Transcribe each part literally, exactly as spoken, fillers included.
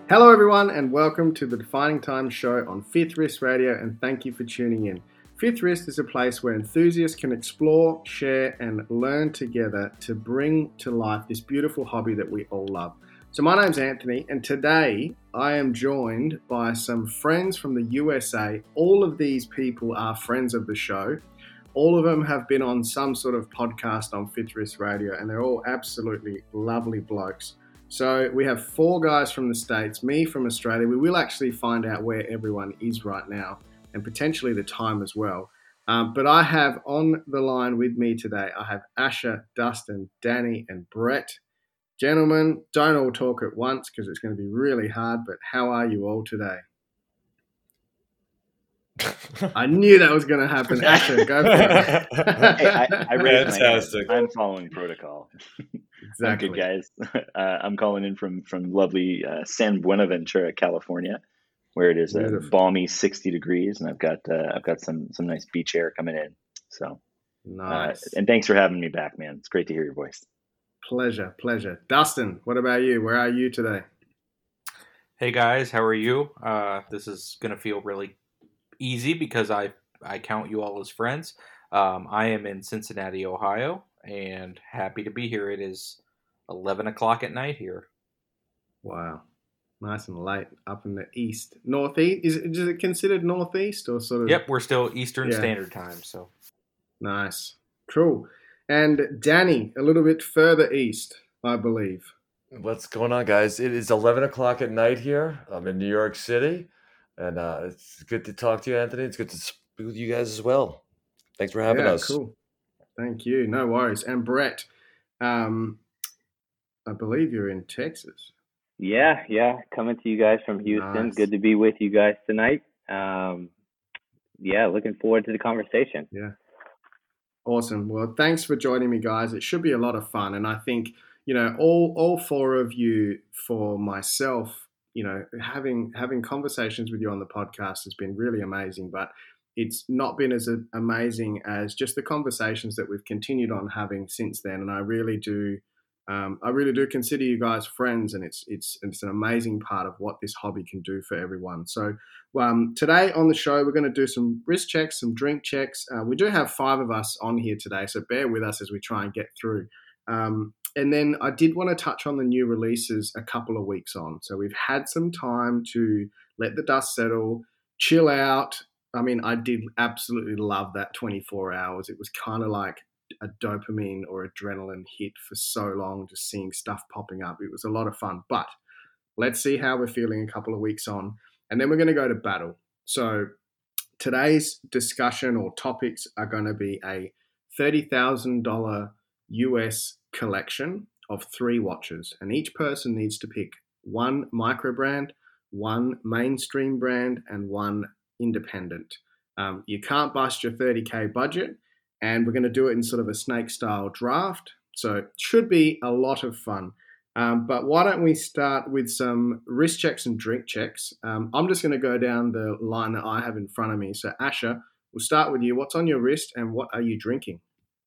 Hello, everyone, and welcome to the Defining Time show on Fifth Wrist Radio, and thank you for tuning in. Fifth Wrist is a place where enthusiasts can explore, share, and learn together to bring to life this beautiful hobby that we all love. So my name's Anthony, and today I am joined by some friends from the U S A. All of these people are friends of the show. All of them have been on some sort of podcast on Fifth Wrist Radio, and they're all absolutely lovely blokes. So we have four guys from the States, me from Australia. We will actually find out where everyone is right now and potentially the time as well. Um, but I have on the line with me today, I have Asher, Dustin, Danny, and Brett. Gentlemen, don't all talk at once because it's going to be really hard, but how are you all today? I knew that was going to happen. Asher, go for it. Hey, I, I raised my hand. I'm following protocol. Exactly. I'm good, guys. Uh, I'm calling in from from lovely uh, San Buenaventura, California, where it is a Beautiful. balmy sixty degrees, and I've got uh, I've got some some nice beach air coming in. So, nice. Uh, and thanks for having me back, man. It's great to hear your voice. Pleasure, pleasure. Dustin, what about you? Where are you today? Hey guys, how are you? Uh, this is gonna feel really easy because I I count you all as friends. Um, I am in Cincinnati, Ohio, and happy to be here. It is eleven o'clock at night here. Wow, nice and late up in the east, northeast. Is it, is it considered northeast or sort of? Yep, we're still Eastern Yeah. Standard Time. So nice, cool. And Danny, a little bit further east, I believe. What's going on, guys? It is eleven o'clock at night here. I'm in New York City, and uh, it's good to talk to you, Anthony. It's good to speak with you guys as well. Thanks for having yeah, us. Cool. Thank you. No worries. And Brett, um, I believe you're in Texas. Yeah, yeah. Coming to you guys from Houston. Nice. Good to be with you guys tonight. Um, yeah, looking forward to the conversation. Yeah. Awesome. Well, thanks for joining me, guys. It should be a lot of fun. And I think, you know, all all four of you, for myself, you know, having having conversations with you on the podcast has been really amazing. But it's not been as amazing as just the conversations that we've continued on having since then. And I really do, um, I really do consider you guys friends, and it's it's it's an amazing part of what this hobby can do for everyone. So um, today on the show, we're going to do some wrist checks, some drink checks. Uh, we do have five of us on here today, so bear with us as we try and get through. Um, and then I did want to touch on the new releases a couple of weeks on. So we've had some time to let the dust settle, chill out. I mean, I did absolutely love that twenty-four hours. It was kind of like a dopamine or adrenaline hit for so long, just seeing stuff popping up. It was a lot of fun. But let's see how we're feeling a couple of weeks on. And then we're going to go to battle. So today's discussion or topics are going to be a thirty thousand dollars U S collection of three watches. And each person needs to pick one micro brand, one mainstream brand, and one independent. Um, you can't bust your thirty K budget, and we're going to do it in sort of a snake style draft. So it should be a lot of fun. Um, but why don't we start with some wrist checks and drink checks? Um, I'm just going to go down the line that I have in front of me. So Asher, we'll start with you. What's on your wrist and what are you drinking?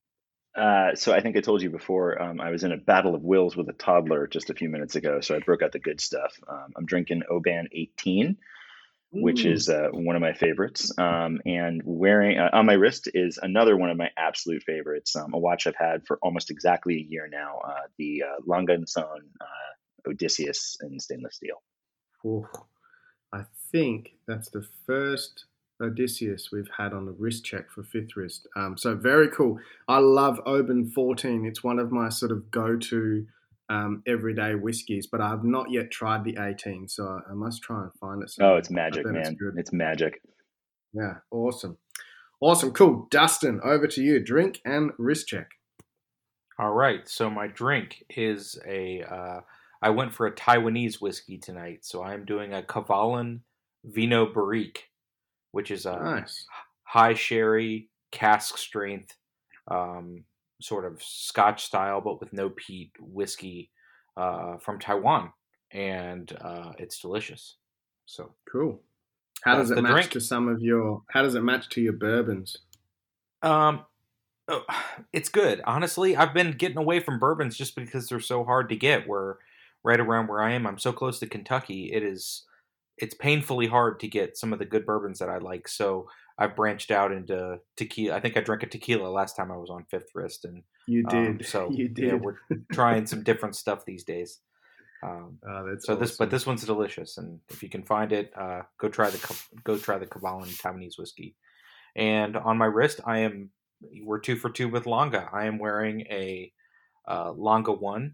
Uh, so I think I told you before, um, I was in a battle of wills with a toddler just a few minutes ago, so I broke out the good stuff. Um, I'm drinking Oban eighteen. Which Ooh. is uh, one of my favorites. Um, and wearing uh, on my wrist is another one of my absolute favorites, um, a watch I've had for almost exactly a year now, uh, the uh, Lange and Son uh, Odysseus in stainless steel. Ooh. I think that's the first Odysseus we've had on the wrist check for Fifth Wrist. Um, so very cool. I love Oban fourteen. It's one of my sort of go-to Um, everyday whiskies, but I have not yet tried the eighteen, so I must try and find it somewhere. Oh, it's magic, man. It's, it's magic. Yeah, awesome. Awesome, cool. Dustin, over to you. Drink and wrist check. all right. So my drink is a. Uh, I went for a Taiwanese whiskey tonight, so I'm doing a Kavalan Vino Barrique, which is a Nice. high sherry cask strength. Um, sort of Scotch style, but with no peat whiskey uh, from Taiwan, and uh, it's delicious. So cool. How does that's it the match drink. to some of your? How does it match to your bourbons? Um, oh, it's good. Honestly, I've been getting away from bourbons just because they're so hard to get. We're right around where I am, I'm so close to Kentucky. It is it's painfully hard to get some of the good bourbons that I like. So I've branched out into tequila. I think I drank a tequila last time I was on Fifth Wrist, and You um, did. so You yeah, did. we're trying some different stuff these days. Um, Oh, that's so this, but awesome. this one's delicious, and if you can find it, uh, go try the Ca- go try the Cavallan Taiwanese whiskey. And on my wrist, I am we're two for two with Longa. I am wearing a uh, Longa one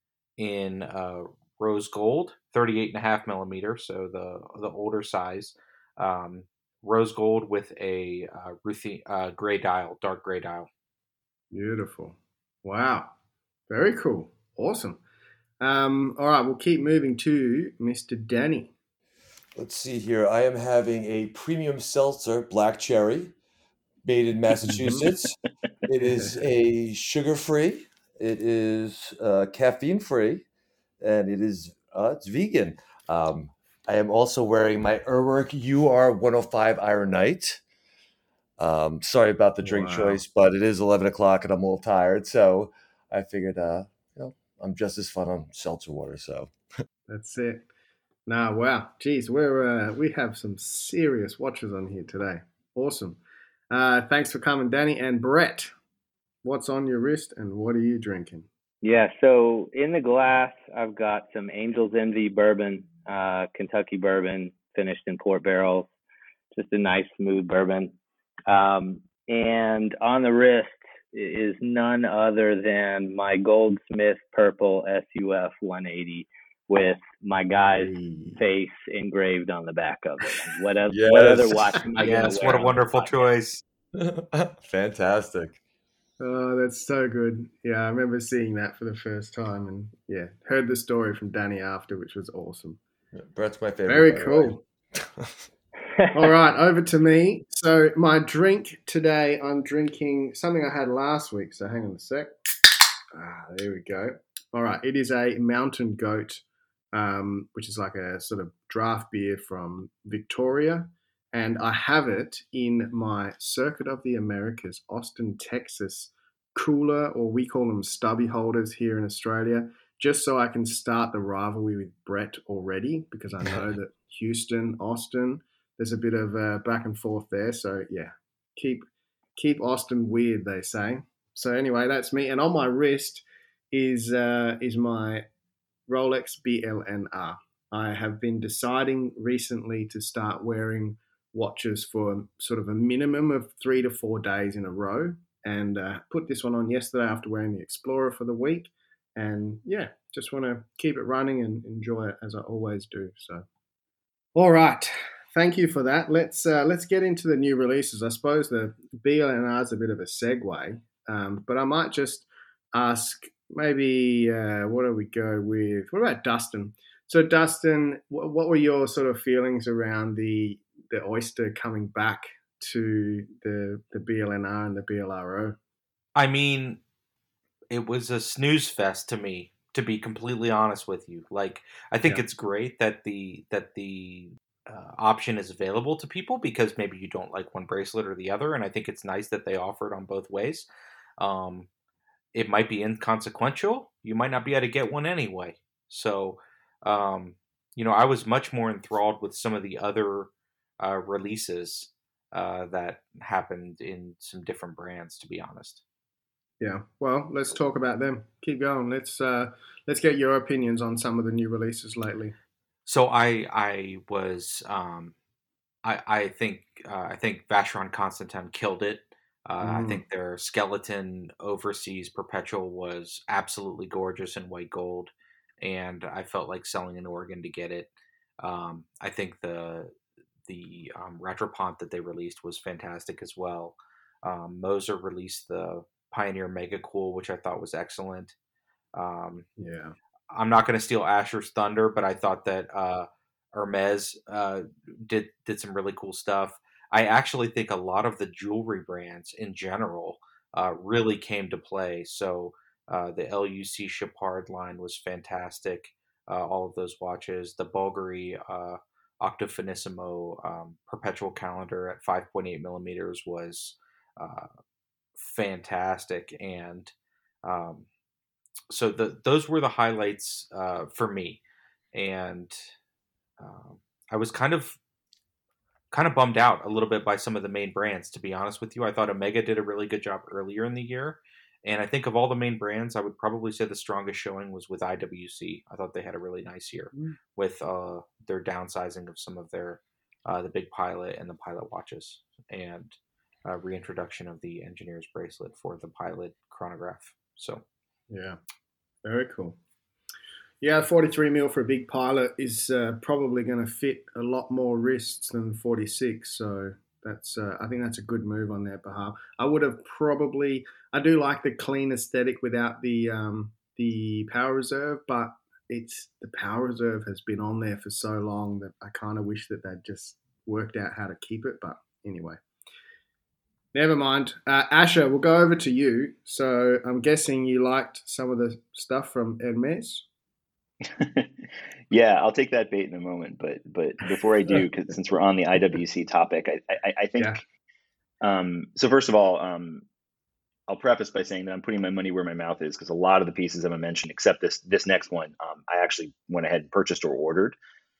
in uh, rose gold, thirty-eight and a half millimeter, so the the older size. Um, rose gold with a uh, Ruthie uh, gray dial, dark gray dial. Beautiful. Wow. Very cool. Awesome. Um, all right, we'll keep moving to Mister Danny. Let's see here. I am having a premium seltzer, black cherry, made in Massachusetts. It is a sugar-free. It is uh, caffeine-free, and it is uh, it's vegan. Um, I am also wearing my Urwerk U R one oh five Iron Night. Um, sorry about the drink Wow. choice, but it is eleven o'clock and I'm a little tired, so I figured, uh, you know, I'm just as fun on seltzer water. So That's it. Nah, wow. Geez, we're uh, we have some serious watchers on here today. Awesome. Uh, thanks for coming, Danny. And Brett, what's on your wrist and what are you drinking? Yeah, so in the glass, I've got some Angel's Envy bourbon, uh, Kentucky bourbon, finished in port barrels. Just a nice, smooth bourbon. Um, and on the wrist is none other than my Goldsmith Purple S U F one eighty with my guy's Hey. face engraved on the back of it. What, else, Yes. what other watch am I going to Yes, wear? what a on this wonderful podcast? choice. fantastic. Oh, that's so good. Yeah, I remember seeing that for the first time and yeah, heard the story from Danny after, which was awesome. Brett's my favorite. Very by the cool. All right, over to me. So my drink today, I'm drinking something I had last week. So hang on a sec. Ah, there we go. All right, it is a Mountain Goat, um, which is like a sort of draft beer from Victoria. And I have it in my Circuit of the Americas, Austin, Texas cooler, or we call them stubby holders here in Australia, just so I can start the rivalry with Brett already, because I know that Houston, Austin, there's a bit of uh, back and forth there. So yeah, keep keep Austin weird, they say. So anyway, that's me. And on my wrist is uh, is my Rolex B L N R. I have been deciding recently to start wearing watches for sort of a minimum of three to four days in a row, and uh, put this one on yesterday after wearing the Explorer for the week. And yeah, just want to keep it running and enjoy it as I always do. So, all right. Thank you for that. Let's uh, let's get into the new releases. I suppose the B L N R is a bit of a segue, um, but I might just ask maybe uh, what do we go with? What about Dustin? So Dustin, wh- what were your sort of feelings around the the Oyster coming back to the the B L N R and the B L R O? I mean, it was a snooze fest to me, to be completely honest with you. Like, I think Yeah. it's great that the that the uh, option is available to people because maybe you don't like one bracelet or the other, and I think it's nice that they offer it on both ways. Um, it might be inconsequential. You might not be able to get one anyway. So, um, you know, I was much more enthralled with some of the other uh, releases uh, that happened in some different brands, to be honest. Yeah. Well, let's talk about them. Keep going. Let's uh, let's get your opinions on some of the new releases lately. So I I was um, I I think uh, I think Vacheron Constantin killed it. Uh, I Mm, think their skeleton overseas perpetual was absolutely gorgeous in white gold, and I felt like selling an organ to get it. Um, I think the the um, Retropont that they released was fantastic as well. Um, Moser released the Pioneer Mega Cool, which I thought was excellent. Um, yeah. I'm not going to steal Asher's thunder, but I thought that uh, Hermes uh, did did some really cool stuff. I actually think a lot of the jewelry brands in general uh, really came to play. So uh, the L U C Chapard line was fantastic. Uh, all of those watches, the Bulgari uh, Octofinissimo um, perpetual calendar at five point eight millimeters was uh, fantastic, and um, so the those were the highlights uh, for me, and uh, I was kind of kind of bummed out a little bit by some of the main brands. To be honest with you, I thought Omega did a really good job earlier in the year, and I think of all the main brands, I would probably say the strongest showing was with I W C. I thought they had a really nice year mm-hmm. with uh, their downsizing of some of their uh, the big Pilot and the Pilot watches, and uh, reintroduction of the Engineer's bracelet for the Pilot chronograph. So, yeah, very cool. Yeah, forty-three mil for a big Pilot is uh, probably going to fit a lot more wrists than forty-six. So that's uh, I think that's a good move on their behalf. I would have probably I do like the clean aesthetic without the um, the power reserve, but it's the power reserve has been on there for so long that I kind of wish that they'd just worked out how to keep it. But anyway. Never mind. Uh, Asher, we'll go over to you. So I'm guessing you liked some of the stuff from Hermes. Yeah, I'll take that bait in a moment. But but before I do, because since we're on the I W C topic, I I, I think. Yeah. Um, so first of all, um, I'll preface by saying that I'm putting my money where my mouth is, because a lot of the pieces I'm mentioned, except this this next one, um, I actually went ahead and purchased or ordered.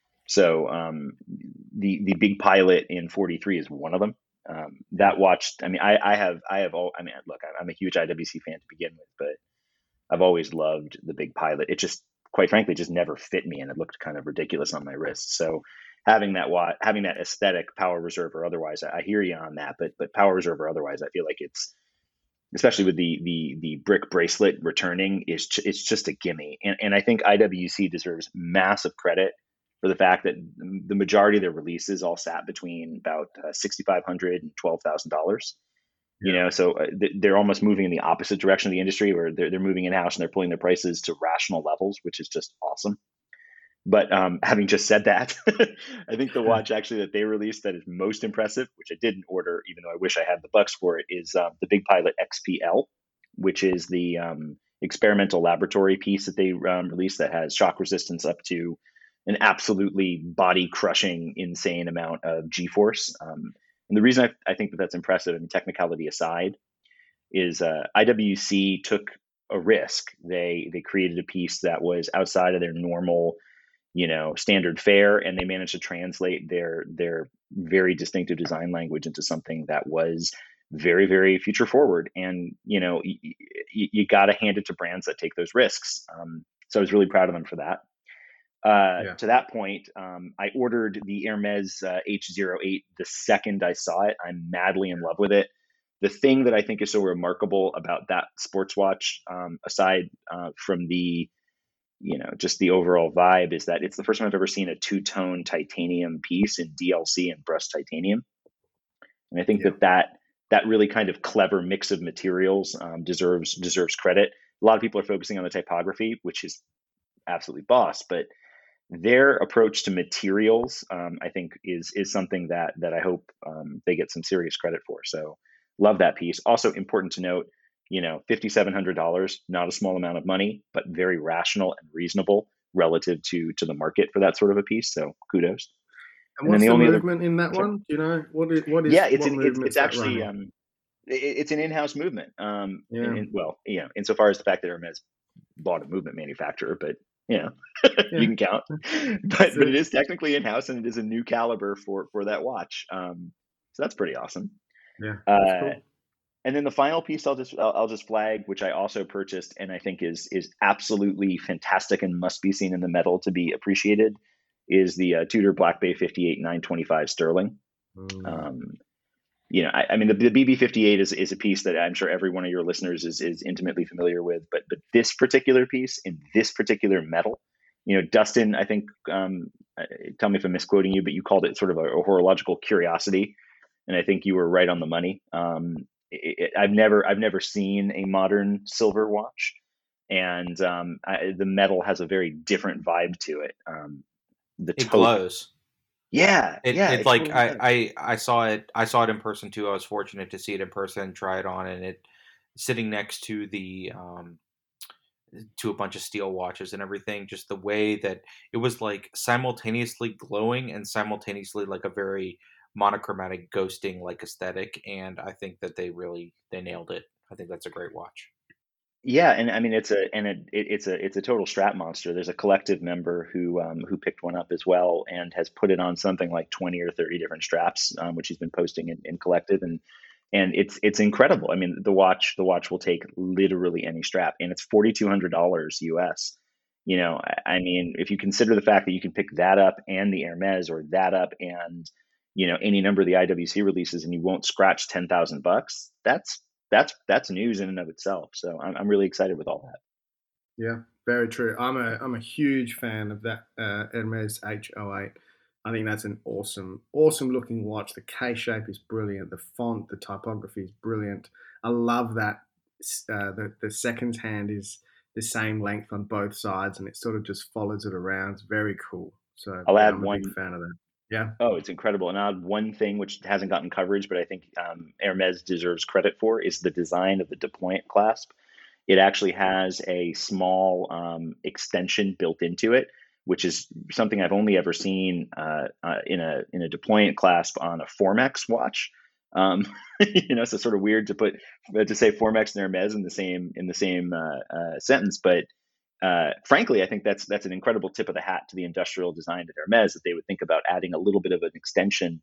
So um, the the big Pilot in forty-three is one of them. Um, that watch, I mean, I, I have, I have all, I mean, look, I'm a huge I W C fan to begin with, but I've always loved the big Pilot. It just, quite frankly, just never fit me, and it looked kind of ridiculous on my wrist. So having that watch, having that aesthetic, power reserve or otherwise, I, I hear you on that, but, but power reserve or otherwise, I feel like it's, especially with the, the, the brick bracelet returning, is it's just a gimme. And, and I think I W C deserves massive credit for the fact that the majority of their releases all sat between about uh, sixty-five hundred dollars and twelve thousand dollars. Yeah. You know, so uh, they're almost moving in the opposite direction of the industry, where they're, they're moving in-house and they're pulling their prices to rational levels, which is just awesome. But um, having just said that, I think the watch actually that they released that is most impressive, which I didn't order, even though I wish I had the bucks for it, is uh, the Big Pilot X P L, which is the um, experimental laboratory piece that they um, released that has shock resistance up to an absolutely body-crushing, insane amount of G-force. Um, and the reason I, I think that that's impressive, I mean, technicality aside, is uh, I W C took a risk. They they created a piece that was outside of their normal, you know, standard fare, and they managed to translate their their very distinctive design language into something that was very, very future forward. And you know, y- y- you got to hand it to brands that take those risks. Um, so I was really proud of them for that. Uh, yeah. To that point, um, I ordered the Hermes uh, H zero eight the second I saw it. I'm madly in love with it. The thing that I think is so remarkable about that sports watch, um, aside uh, from the, you know, just the overall vibe, is that it's the first time I've ever seen a two-tone titanium piece in D L C and brushed titanium. And I think yeah. that, that that really kind of clever mix of materials um, deserves deserves credit. A lot of people are focusing on the typography, which is absolutely boss, but their approach to materials, um, I think, is is something that that I hope um, they get some serious credit for. So, love that piece. Also important to note, you know, fifty-seven hundred dollars, not a small amount of money, but very rational and reasonable relative to to the market for that sort of a piece. So, kudos. And, and what's the, the only movement other, in that one? Do you know what is what is? Yeah, it's what an, it's, it's actually um, it, it's an in-house movement. Um, yeah. In, in, well, you know, insofar as the fact that Hermes bought a movement manufacturer, but you know, yeah. you can count. But but it is technically in-house, and it is a new caliber for for that watch. Um, so that's pretty awesome. Yeah. Uh, cool. And then the final piece I'll just I'll, I'll just flag, which I also purchased, and I think is is absolutely fantastic and must be seen in the metal to be appreciated, is the uh, Tudor Black Bay fifty-eight nine twenty-five sterling. Mm. Um, you know, I, I mean, the, the B B fifty-eight is is a piece that I'm sure every one of your listeners is is intimately familiar with, but but this particular piece in this particular metal, you know, Dustin, I think, um, tell me if I'm misquoting you, but you called it sort of a, a horological curiosity, and I think you were right on the money. Um, it, it, I've never I've never seen a modern silver watch, and um, I, the metal has a very different vibe to it. Um, the it glows. Yeah, it, yeah. It's it like totally I, I, I saw it. I saw it in person too. I was fortunate to see it in person, try it on, and it sitting next to the um, to a bunch of steel watches and everything. Just the way that it was like simultaneously glowing and simultaneously like a very monochromatic ghosting like aesthetic. And I think that they really they nailed it. I think that's a great watch. Yeah, and I mean it's a and it, it it's a it's a total strap monster. There's a collective member who um, who picked one up as well and has put it on something like twenty or thirty different straps, um, which he's been posting in, in collective, and and it's it's incredible. I mean, the watch the watch will take literally any strap, and it's forty two hundred dollars U S. You know, I, I mean, if you consider the fact that you can pick that up and the Hermes, or that up and you know any number of the I W C releases, and you won't scratch ten thousand bucks, that's that's that's news in and of itself. So I'm I'm really excited with all that. Yeah, very true. I'm a I'm a huge fan of that uh, Hermes H oh eight. I think that's an awesome, awesome looking watch. The K shape is brilliant. The font, the typography is brilliant. I love that. Uh, the the second hand is the same length on both sides, and it sort of just follows it around. It's very cool. So I'll yeah, add I'm a big one. fan of that. Yeah. Oh, it's incredible. And I'll add one thing which hasn't gotten coverage, but I think um, Hermes deserves credit for, is the design of the deployant clasp. It actually has a small um, extension built into it, which is something I've only ever seen uh, uh, in a in a deployant clasp on a Formex watch. Um, you know, so sort of weird to put to say Formex and Hermes in the same in the same uh, uh, sentence, but uh, frankly, I think that's that's an incredible tip of the hat to the industrial design at Hermes, that they would think about adding a little bit of an extension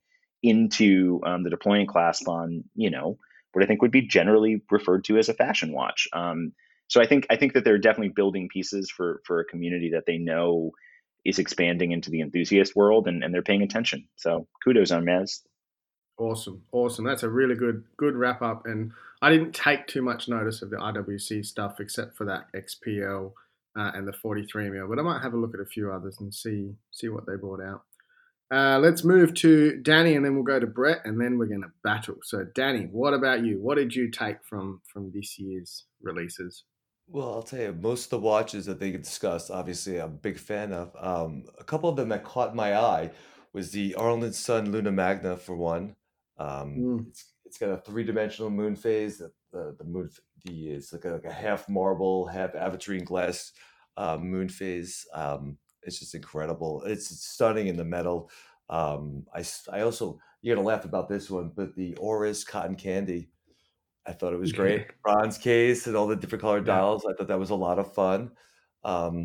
into um, the deploying clasp on, you know, what I think would be generally referred to as a fashion watch. Um, so I think I think that they're definitely building pieces for for a community that they know is expanding into the enthusiast world, and, and they're paying attention. So kudos on Hermes. Awesome, awesome. That's a really good good wrap up. And I didn't take too much notice of the I W C stuff except for that X P L uh, and the forty-three mil, but I might have a look at a few others and see see what they brought out. Uh, let's move to Danny, and then we'll go to Brett, and then we're going to battle. So, Danny, what about you? What did you take from from this year's releases? Well, I'll tell you, most of the watches that they discussed, obviously, I'm a big fan of. Um, a couple of them that caught my eye was the Arlen Sun Luna Magna for one. Um, Mm, it's it's got a three-dimensional moon phase. The the, the moon the it's like a, like a half marble, half aventurine glass uh, moon phase. Um, it's just incredible. It's stunning in the metal. Um, I s- I also, you're gonna laugh about this one, but the Oris Cotton Candy. I thought it was yeah, great. Bronze case and all the different colored yeah, dials. I thought that was a lot of fun. Um,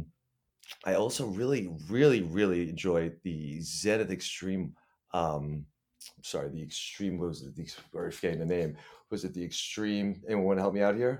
I also really, really, really enjoyed the Zenith Extreme. Um, I'm sorry, the Extreme what was it? The, or forgetting the name. Was it the Extreme? Anyone want to help me out here?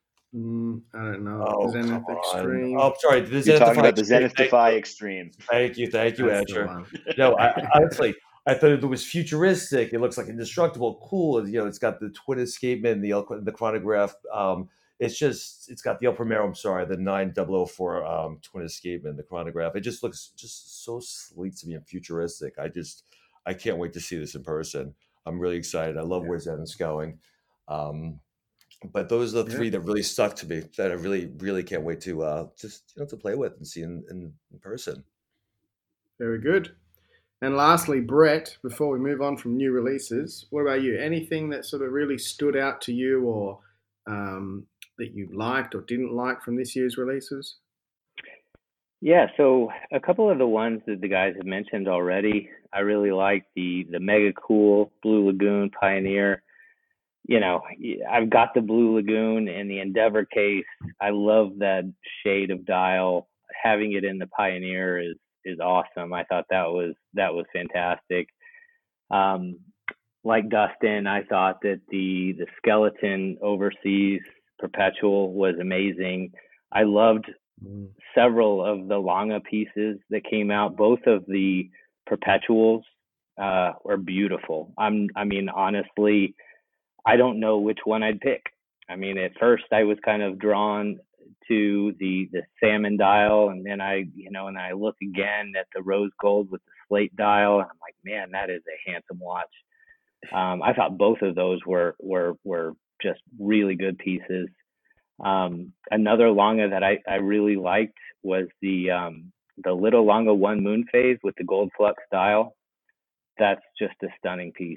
mm, I don't know. Oh, come Zenith on. Extreme. Oh, sorry. The You're Zenith talking Defy about the Extreme. Zenith Thank Defy you. Extreme. Thank you. Thank you, That's the Asher. one. No, I, I honestly, I thought it was futuristic. It looks like indestructible, cool. You know, it's got the twin escapement, the El- the chronograph. Um, it's just, it's got the El Primero. I'm sorry, the nine thousand four um, twin escapement, the chronograph. It just looks just so sleek to me and futuristic. I just, I can't wait to see this in person. I'm really excited. I love Yeah, where Zenith's going. Um, but those are the yeah, three that really stuck to me, that I really, really can't wait to uh, just you know to play with and see in, in, in person. very good. And lastly, Brett, before we move on from new releases, what about you? Anything that sort of really stood out to you, or um, that you liked or didn't like from this year's releases? Yeah, so a couple of the ones that the guys have mentioned already, I really like the the Mega Cool Blue Lagoon Pioneer. You know, I've got the Blue Lagoon and the Endeavor case. I love that shade of dial. Having it in the Pioneer is is awesome. I thought that was that was fantastic. Um, like Dustin, I thought that the the Skeleton Overseas Perpetual was amazing. I loved Mm, several of the Longa pieces that came out. Both of the Perpetuals uh, were beautiful. I'm, I mean, honestly, I don't know which one I'd pick. I mean, at first I was kind of drawn to the the salmon dial, and then I, you know, and I look again at the rose gold with the slate dial, and I'm like, man, that is a handsome watch. Um, I thought both of those were were were just really good pieces. Um, another Longa that I, I really liked was the um, the Little Longa One Moon Phase with the gold flux dial. That's just a stunning piece.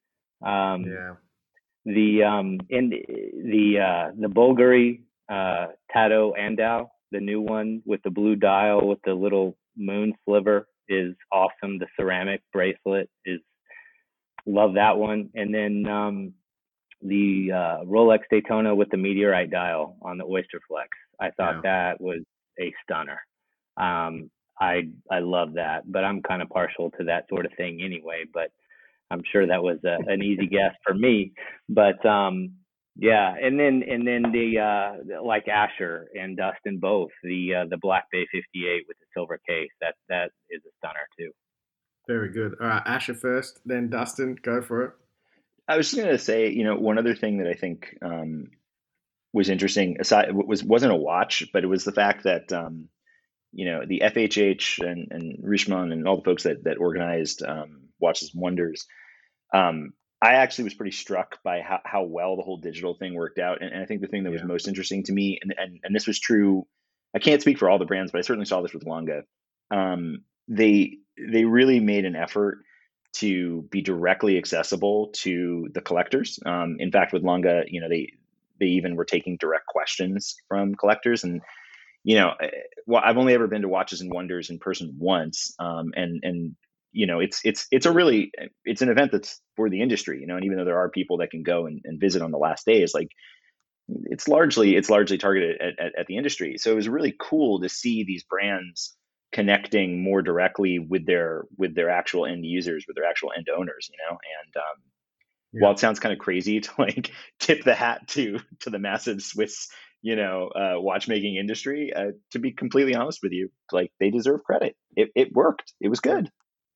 Um, yeah. the um, in the uh, the Bulgari uh, Tato Andau, the new one with the blue dial with the little moon sliver, is awesome. The ceramic bracelet is, love that one. And then um, the uh, Rolex Daytona with the meteorite dial on the Oyster Flex. I thought Yeah. that was a stunner. Um, I I love that, but I'm kind of partial to that sort of thing anyway. But I'm sure that was a, an easy guess for me. But um, yeah, and then and then the uh, like Asher and Dustin both the uh, the Black Bay fifty-eight with the silver case. That that is a stunner too. Very good. All right, Asher first, then Dustin. Go for it. I was just going to say, you know, one other thing that I think um, was interesting, aside was wasn't a watch, but it was the fact that um, you know, the F H H and and Richemont and all the folks that that organized um, Watches and Wonders. Um, I actually was pretty struck by how, how well the whole digital thing worked out, and, and I think the thing that was Yeah. most interesting to me, and, and and this was true, I can't speak for all the brands, but I certainly saw this with Longa. Um, they they really made an effort to be directly accessible to the collectors. Um, in fact, with Longa, you know, they they even were taking direct questions from collectors, and you know, eh, well, I've only ever been to Watches and Wonders in person once, um, and and you know, it's it's it's a really it's an event that's for the industry, you know, and even though there are people that can go and, and visit on the last days, like it's largely it's largely targeted at, at, at the industry. So it was really cool to see these brands connecting more directly with their with their actual end users, with their actual end owners, you know, and um, Yeah. while it sounds kind of crazy to like tip the hat to to the massive Swiss, you know, uh, watchmaking industry, uh, to be completely honest with you, like they deserve credit. It it worked. It was good.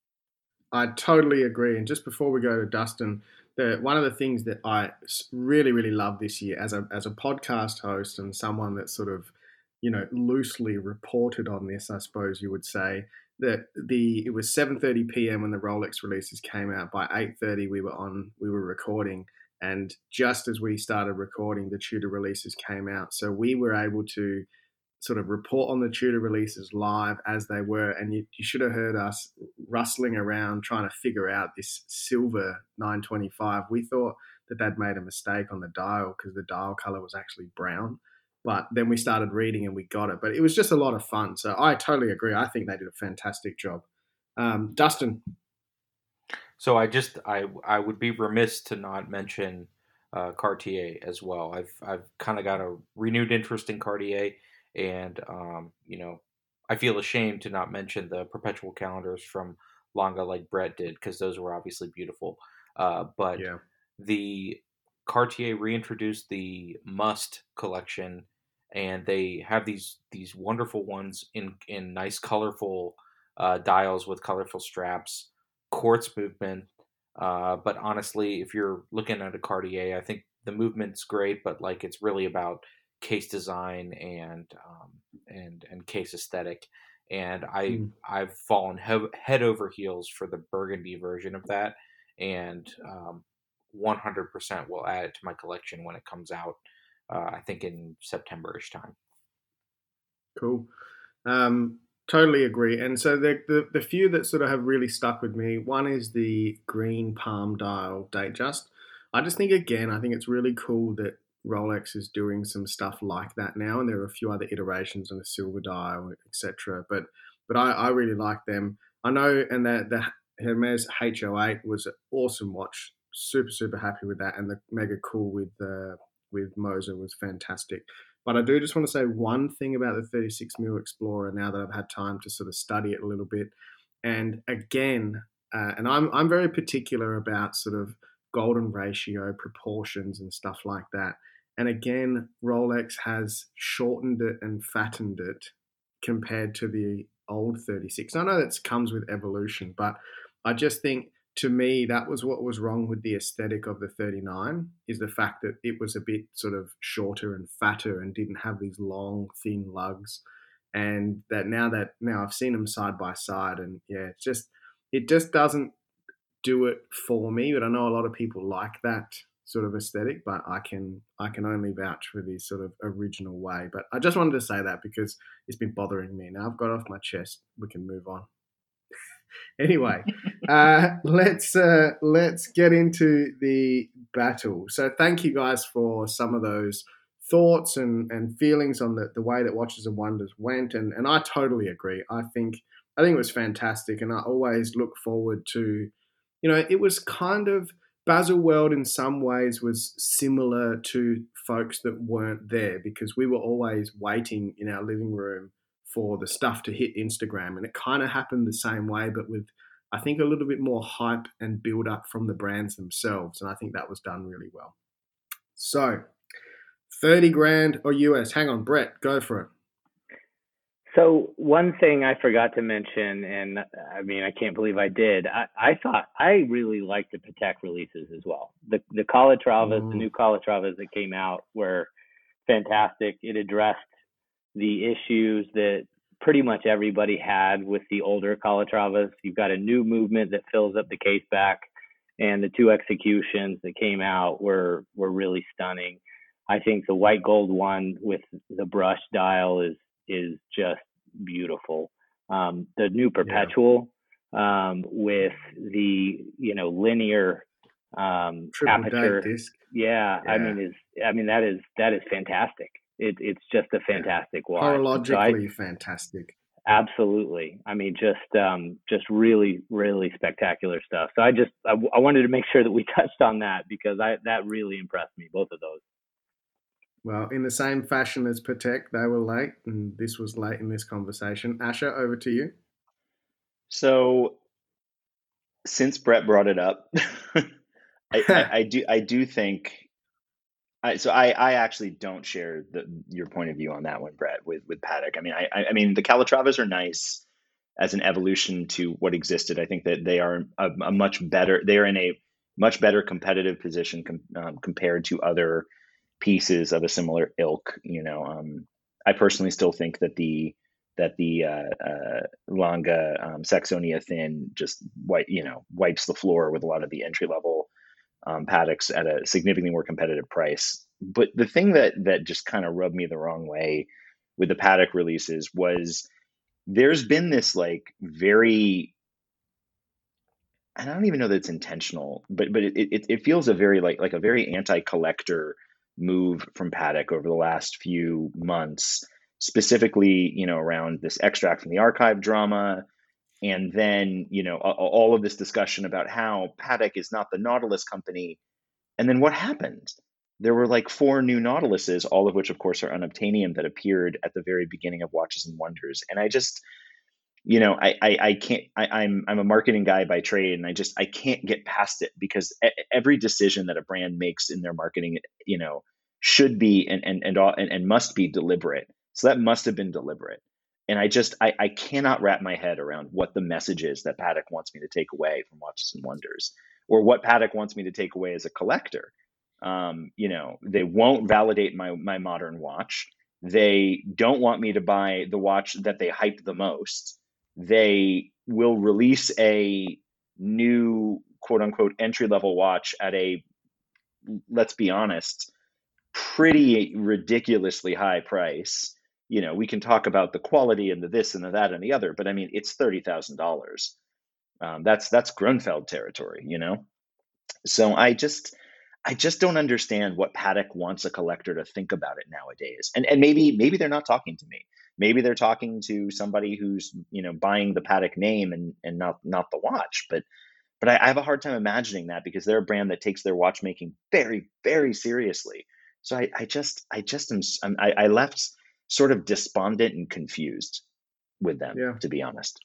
I totally agree. And just before we go to Dustin, the one of the things that I s- really, really love this year as a as a podcast host and someone that sort of, you know, loosely reported on this, I suppose you would say, that the it was seven thirty p.m. when the Rolex releases came out. By eight thirty we were on we were recording, and just as we started recording, the Tudor releases came out. So we were able to sort of report on the Tudor releases live as they were, and you, you should have heard us rustling around trying to figure out this silver nine twenty-five. We thought that they'd made a mistake on the dial because the dial color was actually brown, but then we started reading and we got it. But it was just a lot of fun. So I totally agree. I think they did a fantastic job. Um, Dustin. So I just I I would be remiss to not mention uh, Cartier as well. I've I've kind of got a renewed interest in Cartier, and um, you know, I feel ashamed to not mention the perpetual calendars from Longa like Brett did, because those were obviously beautiful. Uh, but Yeah. the Cartier reintroduced the Must collection, and they have these these wonderful ones in in nice colorful uh, dials with colorful straps, quartz movement. Uh, but honestly, if you're looking at a Cartier, I think the movement's great, but like it's really about case design and um, and and case aesthetic. And I Mm. I've fallen he- head over heels for the burgundy version of that, and um, one hundred percent will add it to my collection when it comes out. Uh, I think in September-ish time. Cool. Um, totally agree. And so the, the the few that sort of have really stuck with me, one is the green palm dial Datejust. I just think again, I think it's really cool that Rolex is doing some stuff like that now, and there are a few other iterations on the silver dial, et cetera. But but I, I really like them. I know, and that the Hermes H oh eight was an awesome watch. Super super happy with that, and the Mega Cool with uh, with Moser was fantastic. But I do just want to say one thing about the thirty-six mil Explorer now that I've had time to sort of study it a little bit. And again, uh, and I'm I'm very particular about sort of golden ratio, proportions, and stuff like that. And again, Rolex has shortened it and fattened it compared to the old thirty-six. I know that comes with evolution, but I just think to me that was what was wrong with the aesthetic of the thirty-nine, is the fact that it was a bit sort of shorter and fatter and didn't have these long thin lugs. And that now that now I've seen them side by side, and yeah, it's just it just doesn't do it for me. But I know a lot of people like that sort of aesthetic, but I can I can only vouch for the sort of original way. But I just wanted to say that because it's been bothering me. Now I've got off my chest. We can move on. Anyway, uh, let's uh, let's get into the battle. So thank you guys for some of those thoughts and, and feelings on the, the way that Watches and Wonders went, and, and I totally agree. I think I think it was fantastic, and I always look forward to, you know, it was kind of Baselworld in some ways was similar to folks that weren't there, because we were always waiting in our living room for the stuff to hit Instagram. And it kind of happened the same way, but with, I think, a little bit more hype and build up from the brands themselves. And I think that was done really well. So thirty grand or U S? Hang on, Brett, go for it. So one thing I forgot to mention, and I mean, I can't believe I did. I, I thought I really liked the Patek releases as well. The the Calatravas, mm. the new Calatravas that came out were fantastic. It addressed the issues that pretty much everybody had with the older Calatravas. You've got a new movement that fills up the case back, and the two executions that came out were were really stunning. I think the white gold one with the brush dial is is just beautiful. Um, the new Perpetual yeah. um, with the, you know, linear um, aperture. Disc. Yeah, yeah, I mean, is I mean that is that is fantastic. It, it's just a fantastic yeah. watch. Horologically so I, fantastic. Absolutely. I mean, just um, just really, really spectacular stuff. So I just I, I wanted to make sure that we touched on that, because I that really impressed me, both of those. Well, in the same fashion as Patek, they were late, and this was late in this conversation. Asher, over to you. So, since Brett brought it up, I, I, I do I do think. I, so I, I actually don't share the, your point of view on that one, Brett, with with Patek. I mean, I I mean the Calatravas are nice as an evolution to what existed. I think that they are a, a much better. They are in a much better competitive position com, um, compared to other pieces of a similar ilk. You know, um, I personally still think that the that the uh, uh, Lange um, Saxonia Thin just wipe, you know, wipes the floor with a lot of the entry level um, Pateks at a significantly more competitive price. But the thing that that just kind of rubbed me the wrong way with the Patek releases was there's been this like very, and I don't even know that it's intentional, but but it it, it feels a very like like a very anti-collector move from Patek over the last few months, specifically, you know, around this extract from the archive drama. And then, you know, all of this discussion about how Patek is not the Nautilus company. And then what happened? There were like four new Nautiluses, all of which, of course, are unobtainium, that appeared at the very beginning of Watches and Wonders. And I just, you know, I I, I can't, I, I'm I'm a marketing guy by trade, and I just, I can't get past it, because every decision that a brand makes in their marketing, you know, should be and and and, and, and must be deliberate. So that must have been deliberate. And I just, I, I cannot wrap my head around what the message is that Patek wants me to take away from Watches and Wonders, or what Patek wants me to take away as a collector. Um, you know, they won't validate my my modern watch. They don't want me to buy the watch that they hype the most. They will release a new quote unquote entry level watch at a, let's be honest, pretty ridiculously high price. You know, we can talk about the quality and the this and the that and the other, but I mean, it's thirty thousand dollars. Um, that's that's Grunfeld territory, you know. So I just, I just don't understand what Patek wants a collector to think about it nowadays. And and maybe maybe they're not talking to me. Maybe they're talking to somebody who's, you know, buying the Patek name and and not not the watch. But but I, I have a hard time imagining that, because they're a brand that takes their watchmaking very very seriously. So I, I just I just am I, I left sort of despondent and confused with them, yeah. to be honest.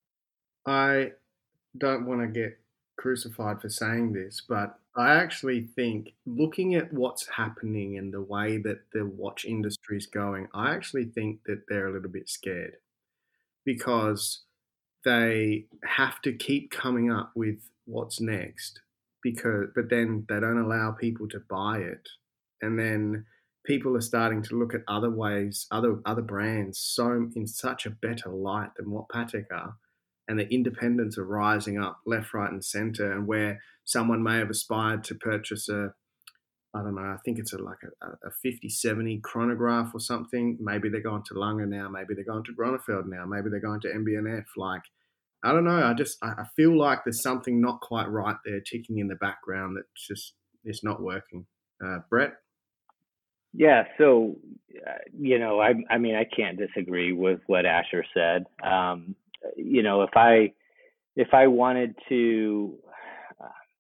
I don't want to get crucified for saying this, but I actually think, looking at what's happening and the way that the watch industry is going, I actually think that they're a little bit scared, because they have to keep coming up with what's next, because but then they don't allow people to buy it. And then people are starting to look at other ways, other other brands, so in such a better light than what Patek are, and the independents are rising up left, right, and centre. And where someone may have aspired to purchase a, I don't know, I think it's a, like a, a fifty seventy chronograph or something. Maybe they're going to Lange now. Maybe they're going to Grunfeld now. Maybe they're going to M B N F. Like, I don't know. I just I feel like there's something not quite right there, ticking in the background, that just it's not working. Uh, Brett. Yeah, so, uh, you know, I I mean, I can't disagree with what Asher said. Um, you know, if I if I wanted to, uh,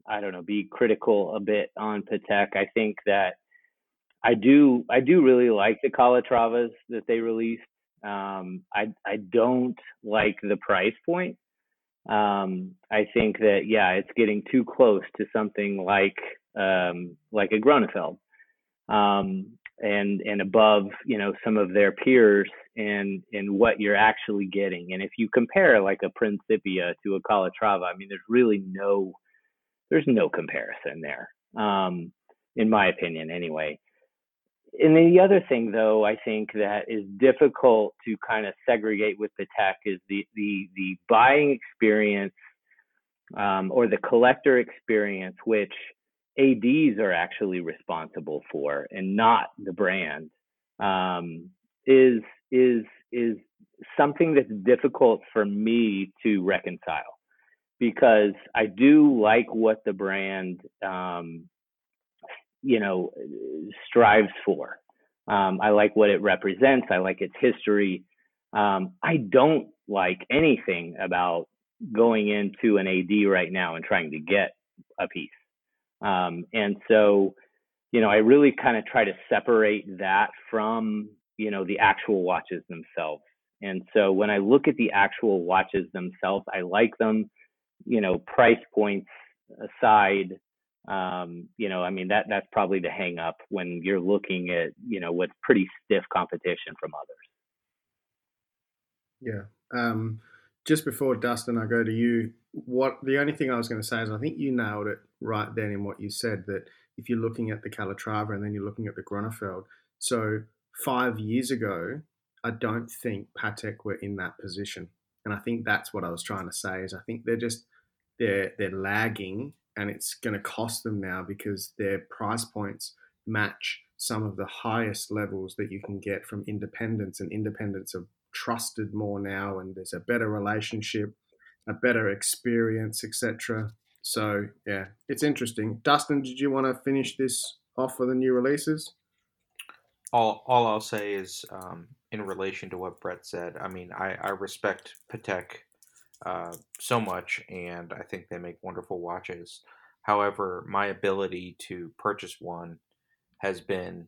I don't know, be critical a bit on Patek. I think that I do I do really like the Calatravas that they released. Um, I I don't like the price point. Um, I think that yeah, it's getting too close to something like um, like a Gronefeld, um, and and above you know some of their peers and and what you're actually getting. And if you compare like a Principia to a Calatrava, I mean, there's really no there's no comparison there, um, in my opinion, anyway. And then the other thing, though, I think that is difficult to kind of segregate with Patek is the the the buying experience, um, or the collector experience, which A Ds are actually responsible for, and not the brand, um, is is is something that's difficult for me to reconcile, because I do like what the brand um, you know, strives for. Um, I like what it represents. I like its history. Um, I don't like anything about going into an A D right now and trying to get a piece. Um, and so, you know, I really kind of try to separate that from, you know, the actual watches themselves. And so when I look at the actual watches themselves, I like them, you know, price points aside. Um, you know, I mean, that that's probably the hang up when you're looking at, you know, what's pretty stiff competition from others. Yeah. Um, just before Dustin, I go to you. What the only thing I was going to say is I think you nailed it right then in what you said, that if you're looking at the Calatrava and then you're looking at the Gronefeld. So five years ago, I don't think Patek were in that position. And I think that's what I was trying to say is I think they're just, they're, they're lagging, and it's going to cost them now because their price points match some of the highest levels that you can get from independents, and independents are trusted more now, and there's a better relationship, a better experience, et cetera. So yeah, it's interesting. Dustin, did you want to finish this off for the new releases? All, all I'll say is, um, in relation to what Brett said, I mean, I, I respect Patek uh, so much, and I think they make wonderful watches. However, my ability to purchase one has been,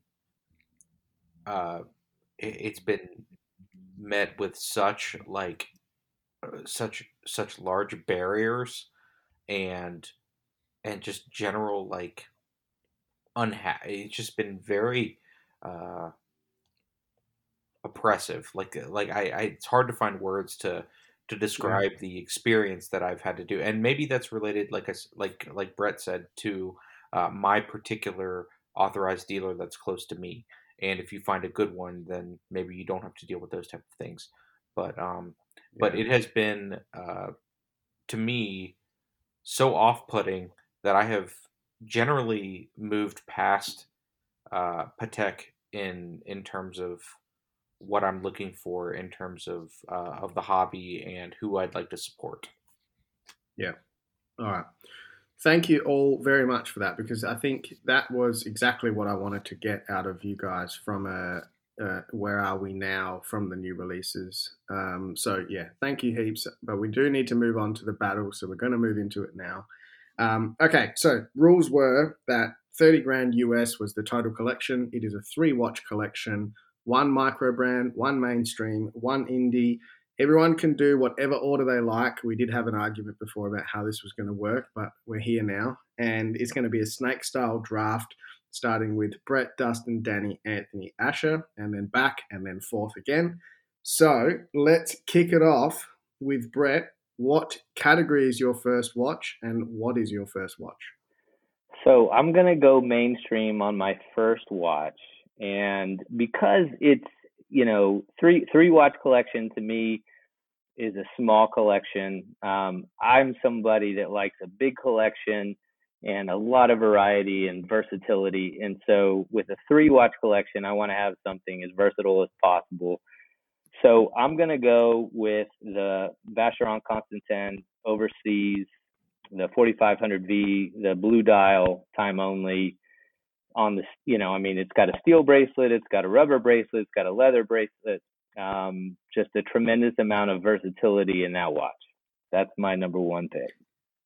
uh, it, it's been met with such like uh, such such large barriers, and and just general like unhappy. It's just been very uh, oppressive. Like like I, I, it's hard to find words to to describe yeah. the experience that I've had to do, and maybe that's related, like I, like like Brett said, to uh, my particular authorized dealer that's close to me. And if you find a good one, then maybe you don't have to deal with those type of things. But um, yeah. but it has been uh, to me so off-putting that I have generally moved past uh, Patek in in terms of what I'm looking for in terms of uh, of the hobby and who I'd like to support. Yeah. All right. Thank you all very much for that, because I think that was exactly what I wanted to get out of you guys from a uh, where are we now from the new releases. Um, so yeah, thank you heaps. But we do need to move on to the battle, so we're going to move into it now. Um, okay, so rules were that thirty grand U S was the total collection. It is a three watch collection. One micro brand, one mainstream, one indie. Everyone can do whatever order they like. We did have an argument before about how this was going to work, but we're here now. And it's going to be a snake-style draft, starting with Brett, Dustin, Danny, Anthony, Asher, and then back, and then forth again. So let's kick it off with Brett. What category is your first watch, and what is your first watch? So I'm going to go mainstream on my first watch. And because it's, you know, three three watch collection to me is a small collection. Um, I'm somebody that likes a big collection and a lot of variety and versatility. And so with a three watch collection, I want to have something as versatile as possible. So I'm going to go with the Vacheron Constantin Overseas, the forty-five hundred V, the blue dial, time only. On the, you know, I mean, it's got a steel bracelet, it's got a rubber bracelet, it's got a leather bracelet, um, just a tremendous amount of versatility in that watch. That's my number one pick.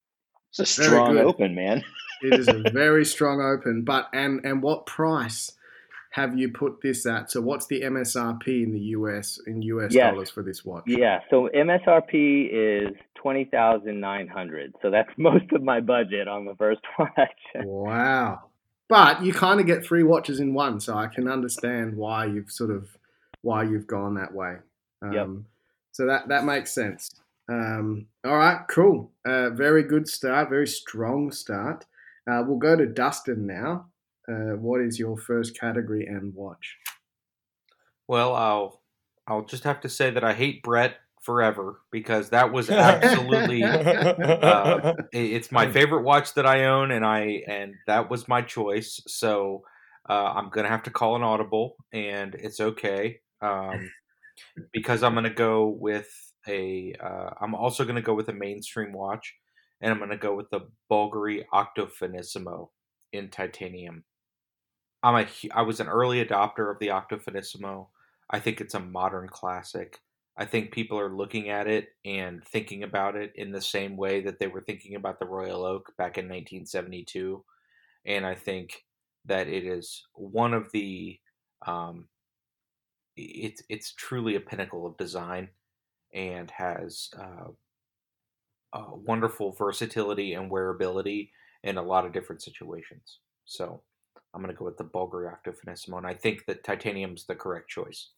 It's a Very strong good. open, man. It is a very strong open. But and and what price have you put this at? So what's the M S R P in the U S in U S Yes. dollars for this watch? Yeah. So M S R P is twenty thousand nine hundred. So that's most of my budget on the first watch. Wow. But you kind of get three watches in one, so I can understand why you've sort of why you've gone that way. Um, Yep. So that that makes sense. Um, all right, cool. Uh, very good start, very strong start. Uh, we'll go to Dustin now. Uh, what is your first category and watch? Well, I'll I'll just have to say that I hate Brett forever because that was absolutely uh, it's my favorite watch that I own, and I and that was my choice. So uh, I'm gonna have to call an audible, and it's okay um, because I'm gonna go with a. Uh, I'm also gonna go with a mainstream watch, and I'm gonna go with the Bulgari Octofinissimo in titanium. I'm a hu- I was an early adopter of the Octofinissimo. I think it's a modern classic. I think people are looking at it and thinking about it in the same way that they were thinking about the Royal Oak back in nineteen seventy-two. And I think that it is one of the um, it's it's truly a pinnacle of design and has uh, uh, wonderful versatility and wearability in a lot of different situations. So I'm going to go with the Bulgari Octofinissimo, and I think that titanium's the correct choice.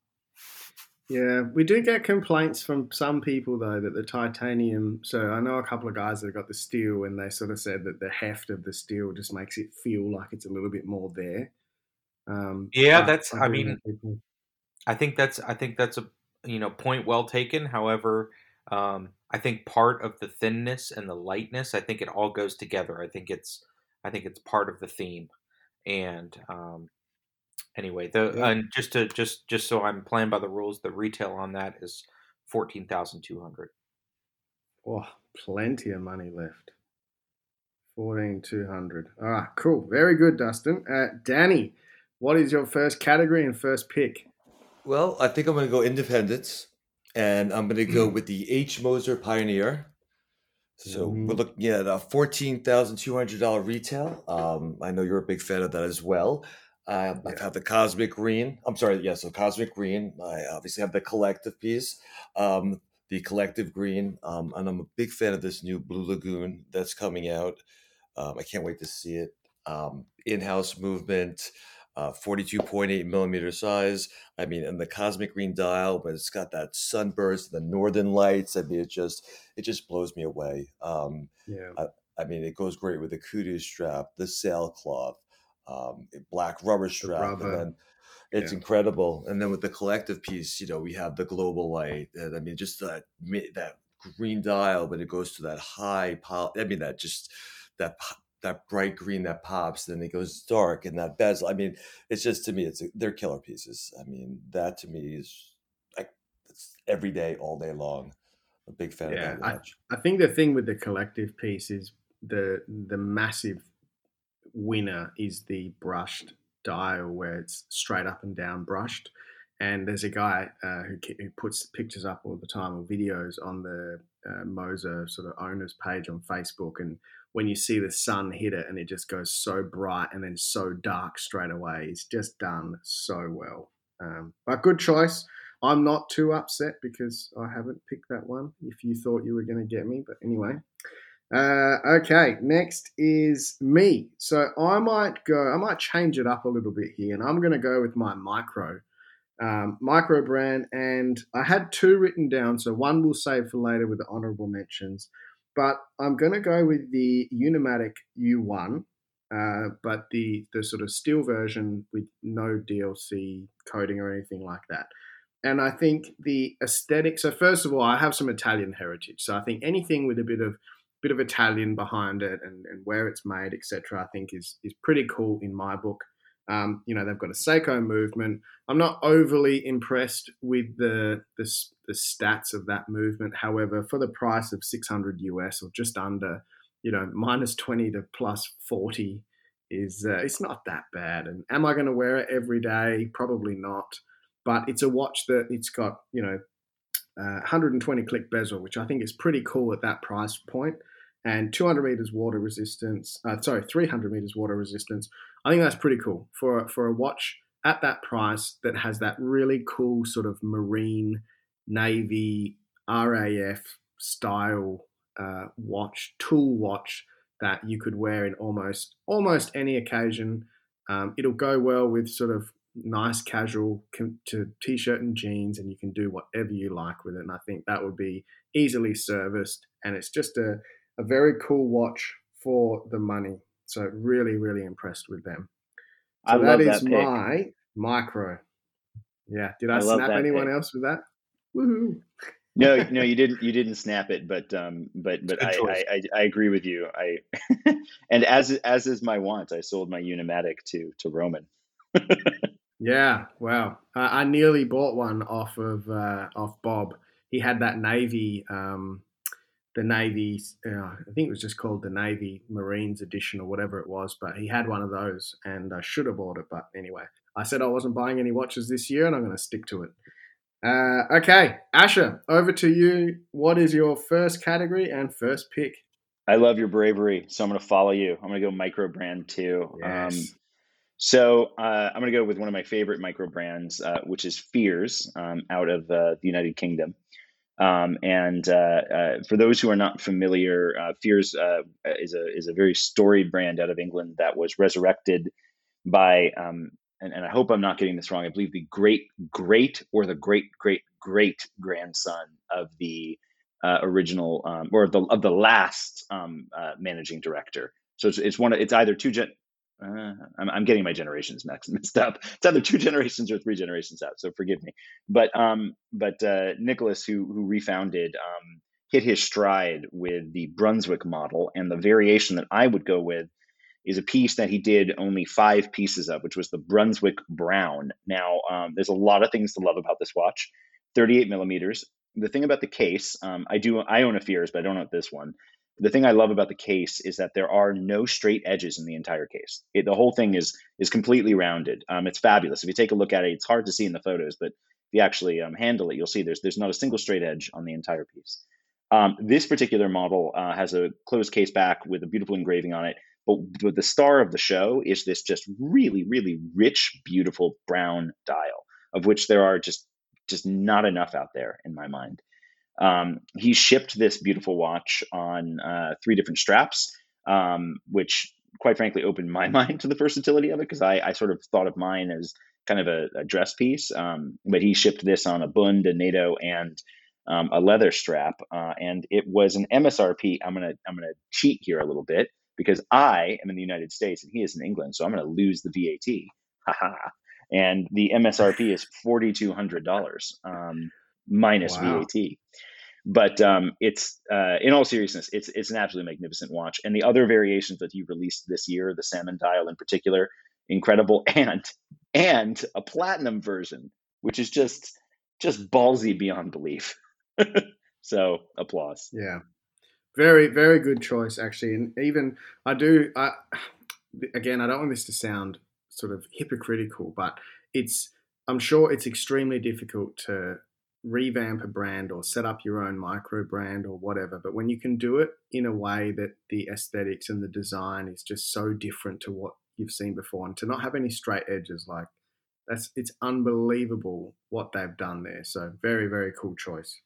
Yeah, we do get complaints from some people though that the titanium. So I know a couple of guys that got the steel, and they sort of said that the heft of the steel just makes it feel like it's a little bit more there. Um, Yeah, but that's. I I do mean, know people. I think that's. I think that's a you know point well taken. However, um, I think part of the thinness and the lightness. I think it all goes together. I think it's. I think it's part of the theme, and um, anyway, the Yeah. and just to just just so I'm playing by the rules, the retail on that is fourteen thousand two hundred. Oh, plenty of money left. Fourteen two hundred. All right, cool. Very good, Dustin. Uh, Danny, what is your first category and first pick? Well, I think I'm going to go independence, and I'm going to go with the H. Moser Pioneer. So we're Mhm. looking at a fourteen thousand two hundred dollars retail. Um, I know you're a big fan of that as well. Um, I Yeah. have the Cosmic Green. I'm sorry, yes, the Cosmic Green. I obviously have the collective piece, um, the collective green, um, and I'm a big fan of this new Blue Lagoon that's coming out. Um, I can't wait to see it. Um, in-house movement, uh, forty-two point eight millimeter size. I mean, and the cosmic green dial, but it's got that sunburst, the northern lights. I mean, it just it just blows me away. Um, Yeah. I, I mean, it goes great with the kudu strap, the sailcloth, um, black rubber The strap, and rubber. then it's Yeah. incredible. And then with the collective piece, you know, we have the global light, and I mean, just that mi- that green dial, but it goes to that high pop. I mean, that just that po- that bright green that pops, then it goes dark, and that bezel. I mean, it's just to me, it's they're killer pieces. I mean, that to me is like it's every day, all day long. A big fan of Yeah. that I, watch. I think the thing with the collective piece is the the massive winner is the brushed dial where it's straight up and down brushed. And there's a guy uh, who, who puts pictures up all the time or videos on the uh, Moser sort of owners page on Facebook. And when you see the sun hit it and it just goes so bright and then so dark straight away, it's just done so well. Um, but good choice. I'm not too upset because I haven't picked that one if you thought you were going to get me. But anyway, uh, okay, next is me. So I might go, I might change it up a little bit here, and I'm going to go with my micro, um, micro brand. And I had two written down, so one we'll save for later with the honorable mentions. But I'm going to go with the Unimatic U one, uh, but the the sort of steel version with no D L C coating or anything like that. And I think the aesthetic. So first of all, I have some Italian heritage. So I think anything with a bit of bit of Italian behind it and, and where it's made, et cetera, I think is is pretty cool in my book. Um, you know, they've got a Seiko movement. I'm not overly impressed with the, the the stats of that movement. However, for the price of six hundred U S or just under, you know, minus twenty to plus forty is uh, it's not that bad. And am I going to wear it every day? Probably not. But it's a watch that it's got, you know, uh, one hundred twenty click bezel, which I think is pretty cool at that price point. and two hundred meters water resistance. Uh, sorry, three hundred meters water resistance. I think that's pretty cool for for a watch at that price that has that really cool sort of marine, navy, R A F style uh, watch, tool watch that you could wear in almost almost any occasion. Um, it'll go well with sort of nice casual to t-shirt and jeans, and you can do whatever you like with it. And I think that would be easily serviced, and it's just a, a very cool watch for the money. So really, really impressed with them. So I that love is that pick. my micro. Yeah. Did I, I love snap that anyone pick. else with that? Woohoo. No, no, you didn't. You didn't snap it, but um, but but Good I, choice. I, I I agree with you. I and as as is my want, I sold my Unimatic to to Roman. Yeah, wow. I, I nearly bought one off of uh, off Bob. He had that Navy, um, the Navy. Uh, I think it was just called the Navy Marines edition or whatever it was. But he had one of those, and I should have bought it. But anyway, I said I wasn't buying any watches this year, and I'm going to stick to it. Uh, okay, Asher, over to you. What is your first category and first pick? I love your bravery, so I'm going to follow you. I'm going to go micro brand too. Yes. Um, so uh, I'm going to go with one of my favorite micro brands, uh, which is Fears, um, out of uh, the United Kingdom. Um, and uh, uh, for those who are not familiar, uh, Fears uh, is a is a very storied brand out of England that was resurrected by, um, and, and I hope I'm not getting this wrong, I believe the great great or the great great great grandson of the uh, original um, or the of the last um, uh, managing director. So it's it's one of, it's either two gen. Uh, I'm, I'm getting my generations mixed, mixed up. It's either two generations or three generations out. So forgive me. But um, but uh, Nicholas, who who refounded, um, hit his stride with the Brunswick model, and the variation that I would go with is a piece that he did only five pieces of, which was the Brunswick Brown. Now, um, there's a lot of things to love about this watch. thirty-eight millimeters. The thing about the case, um, I do I own a Fears, but I don't own this one. The thing I love about the case is that there are no straight edges in the entire case. It, the whole thing is is completely rounded. Um, it's fabulous. If you take a look at it, it's hard to see in the photos, but if you actually um, handle it, you'll see there's there's not a single straight edge on the entire piece. Um, this particular model uh, has a closed case back with a beautiful engraving on it, but, but the star of the show is this just really, really rich, beautiful brown dial, of which there are just just not enough out there in my mind. Um, he shipped this beautiful watch on uh, three different straps, um, which quite frankly opened my mind to the versatility of it, because I, I sort of thought of mine as kind of a, a dress piece. Um, but he shipped this on a Bund, a NATO, and um, a leather strap, uh, and it was an M S R P. I'm gonna I'm gonna cheat here a little bit because I am in the United States and he is in England, so I'm gonna lose the V A T. Haha. And the M S R P is forty-two hundred dollars um, minus Wow. V A T. But um, it's uh, in all seriousness, it's it's an absolutely magnificent watch. And the other variations that he released this year, the salmon dial in particular, incredible, and and a platinum version, which is just just ballsy beyond belief. So applause. Yeah, very very good choice actually. And even I do I again I don't want this to sound sort of hypocritical, but it's I'm sure it's extremely difficult to revamp a brand or set up your own micro brand or whatever, but when you can do it in a way that the aesthetics and the design is just so different to what you've seen before, and to not have any straight edges, like that's it's unbelievable what they've done there. So very very cool choice.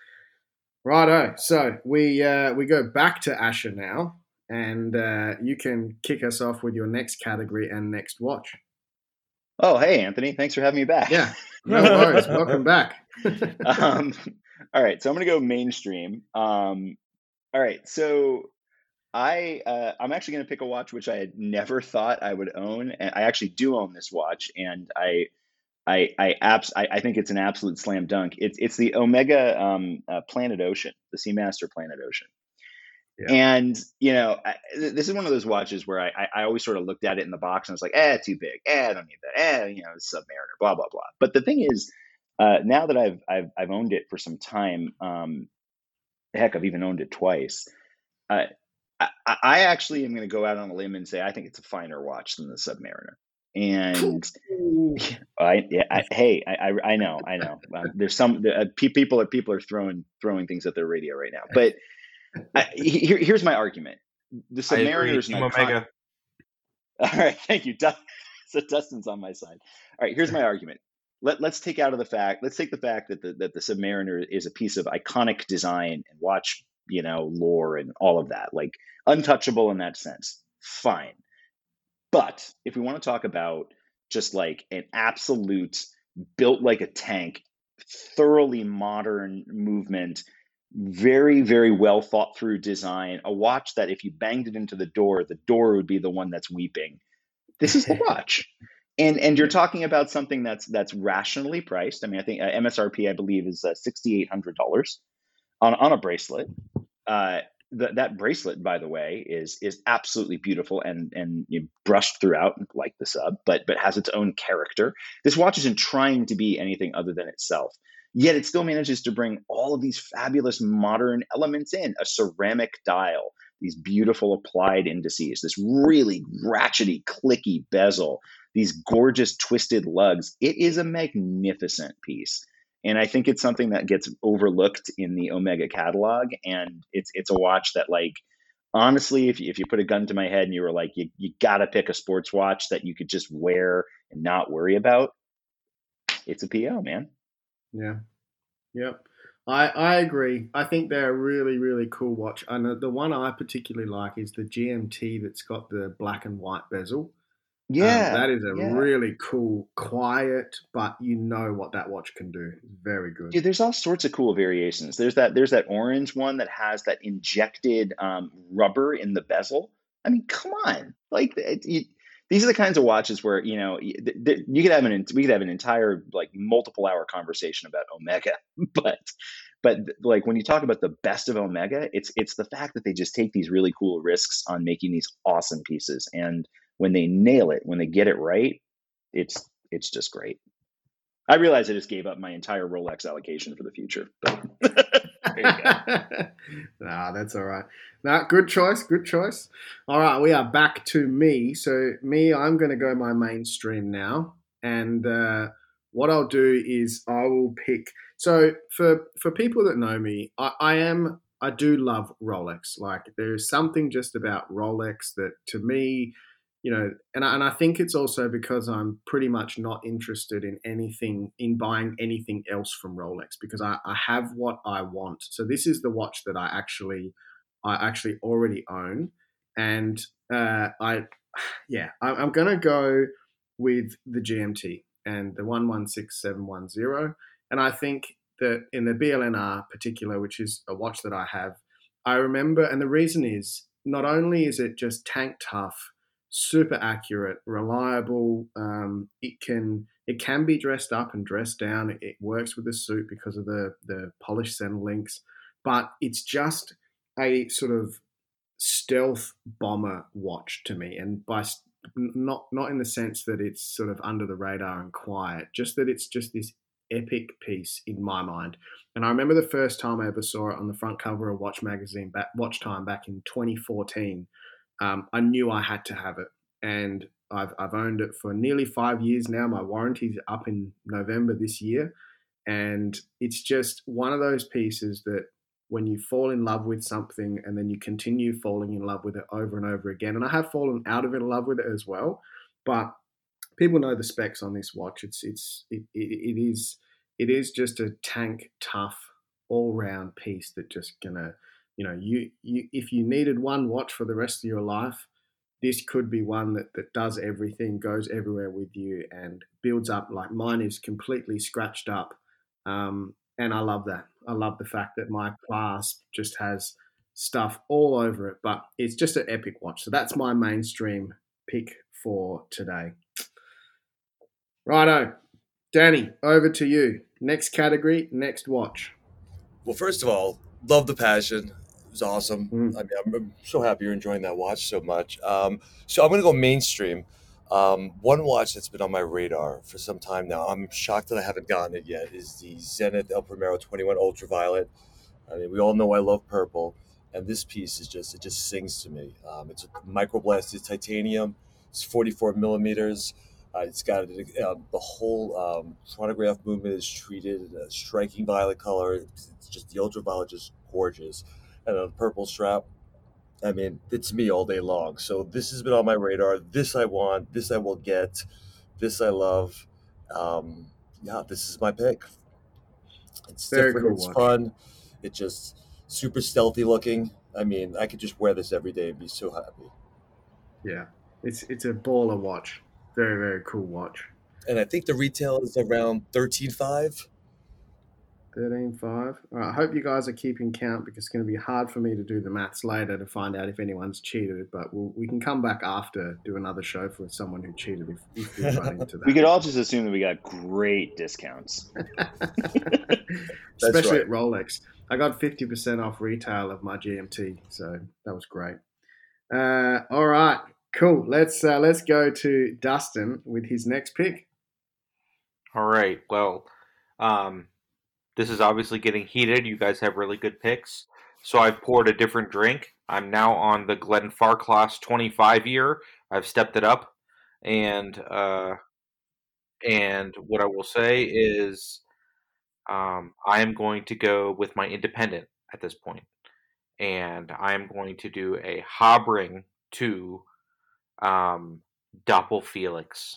Righto, so we uh, we go back to Asher now, and uh, you can kick us off with your next category and next watch. Oh, hey, Anthony. Thanks for having me back. Yeah, no worries. Welcome back. um, all right, so I'm going to go mainstream. Um, all right, so I, uh, I'm actually going to pick a watch which I had never thought I would own. And I actually do own this watch, and I I I, abs- I, I think it's an absolute slam dunk. It's it's the Omega um, uh, Planet Ocean, the Seamaster Planet Ocean. Yeah. And, you know, I, this is one of those watches where I, I, I always sort of looked at it in the box and I was like, eh, too big. Eh, I don't need that. Eh, you know, Submariner, blah, blah, blah. But the thing is, uh, now that I've, I've, I've owned it for some time, um, heck, I've even owned it twice. Uh, I, I actually am going to go out on a limb and say, I think it's a finer watch than the Submariner. And I, yeah, I, hey, I, I, I know, I know. Um, there's some uh, people are people are throwing throwing things at their radio right now, but I, here, here's my argument. The I agree. Submariner is an Team icon- Omega. All right, thank you. Du- so Dustin's on my side. All right, here's my argument. Let, let's take out of the fact, let's take the fact that the, that the Submariner is a piece of iconic design and watch, you know, lore and all of that, like untouchable in that sense. Fine. But if we want to talk about just like an absolute built like a tank, thoroughly modern movement, very, very well thought through design, a watch that if you banged it into the door, the door would be the one that's weeping. This is the watch. And and you're talking about something that's that's rationally priced. I mean, I think uh, M S R P, I believe, is uh, six thousand eight hundred dollars on, on a bracelet. Uh, th- that bracelet, by the way, is is absolutely beautiful and and you know, brushed throughout like the sub, but but has its own character. This watch isn't trying to be anything other than itself. Yet it still manages to bring all of these fabulous modern elements in. A ceramic dial, these beautiful applied indices, this really ratchety, clicky bezel, these gorgeous twisted lugs. It is a magnificent piece. And I think it's something that gets overlooked in the Omega catalog. And it's it's a watch that, like, honestly, if you, if you put a gun to my head and you were like, you, you got to pick a sports watch that you could just wear and not worry about, it's a P O, man. Yeah. Yep. I, I agree. I think they're a really, really cool watch. And the, the one I particularly like is the G M T that's got the black and white bezel. Yeah. Um, that is a yeah. really cool, quiet, but you know what that watch can do. Very good. Yeah, there's all sorts of cool variations. There's that there's that orange one that has that injected um, rubber in the bezel. I mean, come on. Like it, you, these are the kinds of watches where, you know, you, you could have an we could have an entire like multiple hour conversation about Omega, but but like when you talk about the best of Omega, it's it's the fact that they just take these really cool risks on making these awesome pieces, and when they nail it, when they get it right, it's it's just great. I realize I just gave up my entire Rolex allocation for the future. But there you go. Nah, that's all right. Nah, good choice, good choice. All right, we are back to me. So me, I'm going to go my mainstream now. And uh, what I'll do is I will pick. So for for people that know me, I, I am I do love Rolex. Like there's something just about Rolex that to me, you know, and I, and I think it's also because I'm pretty much not interested in anything, in buying anything else from Rolex because I, I have what I want. So this is the watch that I actually, I actually already own, and uh, I, yeah, I, I'm gonna go with the G M T and the one one six seven one zero, and I think that in the B L N R particular, which is a watch that I have, I remember, and the reason is not only is it just tank tough, super accurate, reliable. Um, it can it can be dressed up and dressed down. It, it works with the suit because of the the polished center links, but it's just a sort of stealth bomber watch to me. And by not not in the sense that it's sort of under the radar and quiet, just that it's just this epic piece in my mind. And I remember the first time I ever saw it on the front cover of Watch Magazine, back, Watch Time, back in twenty fourteen. Um, I knew I had to have it, and I've I've owned it for nearly five years now. My warranty's up in November this year, and it's just one of those pieces that when you fall in love with something and then you continue falling in love with it over and over again. And I have fallen out of in love with it as well, but people know the specs on this watch. It's it's it, it, it is it is just a tank tough all round piece that just gonna, you know, you you if you needed one watch for the rest of your life, this could be one that, that does everything, goes everywhere with you, and builds up. Like mine is completely scratched up, um, and I love that. I love the fact that my clasp just has stuff all over it, but it's just an epic watch. So that's my mainstream pick for today. Righto, Danny, over to you. Next category, next watch. Well, first of all, love the passion. It was awesome. Mm. I mean, I'm, I'm so happy you're enjoying that watch so much. Um, so I'm going to go mainstream. Um, one watch that's been on my radar for some time now, I'm shocked that I haven't gotten it yet, is the Zenith El Primero twenty-one Ultraviolet. I mean, we all know I love purple, and this piece is just, it just sings to me. Um, it's a microblasted titanium. It's forty-four millimeters. Uh, it's got uh, the whole um, chronograph movement is treated in a striking violet color. It's just the ultraviolet, just gorgeous. and a purple strap. I mean, it's me all day long. So this has been on my radar. This I want. This I will get. This I love. Um, yeah, this is my pick. It's Very different. cool It's watch. fun. It's just super stealthy looking. I mean, I could just wear this every day and be so happy. Yeah, it's it's a baller watch. Very very cool watch. And I think the retail is around thirteen five. thirteen five. All right, I hope you guys are keeping count because it's going to be hard for me to do the maths later to find out if anyone's cheated. But we'll, we can come back after, do another show for someone who cheated if, if we run into that. We could all just assume that we got great discounts. Especially right. at Rolex. I got fifty percent off retail of my G M T, so that was great. Uh, all right, cool. Let's uh, let's go to Dustin with his next pick. All right. Well, um, this is obviously getting heated. You guys have really good picks. So I've poured a different drink. I'm now on the Glenfarclas twenty-five year. I've stepped it up. And uh, and what I will say is um, I am going to go with my independent at this point. And I am going to do a Habring to um, Doppelfelix.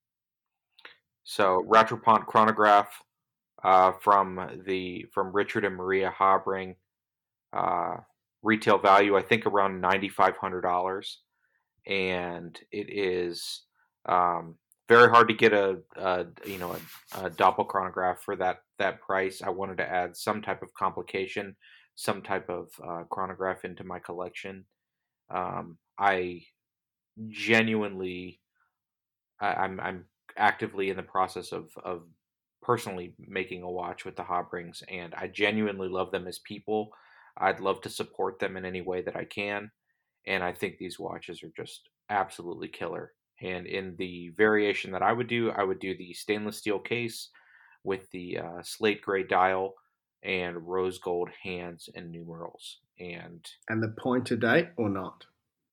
So Rattrapant chronograph uh, from the from Richard and Maria Habring. Uh, retail value, I think, around nine thousand five hundred dollars, and it is um, very hard to get a, a you know a, a Doppel chronograph for that that price. I wanted to add some type of complication, some type of uh, chronograph into my collection. Um, I genuinely, I, I'm I'm actively in the process of of personally making a watch with the Habrings, and I genuinely love them as people. I'd love to support them in any way that I can, and I think these watches are just absolutely killer. And in the variation that I would do, I would do the stainless steel case with the uh, slate gray dial and rose gold hands and numerals. And And the pointer date or not?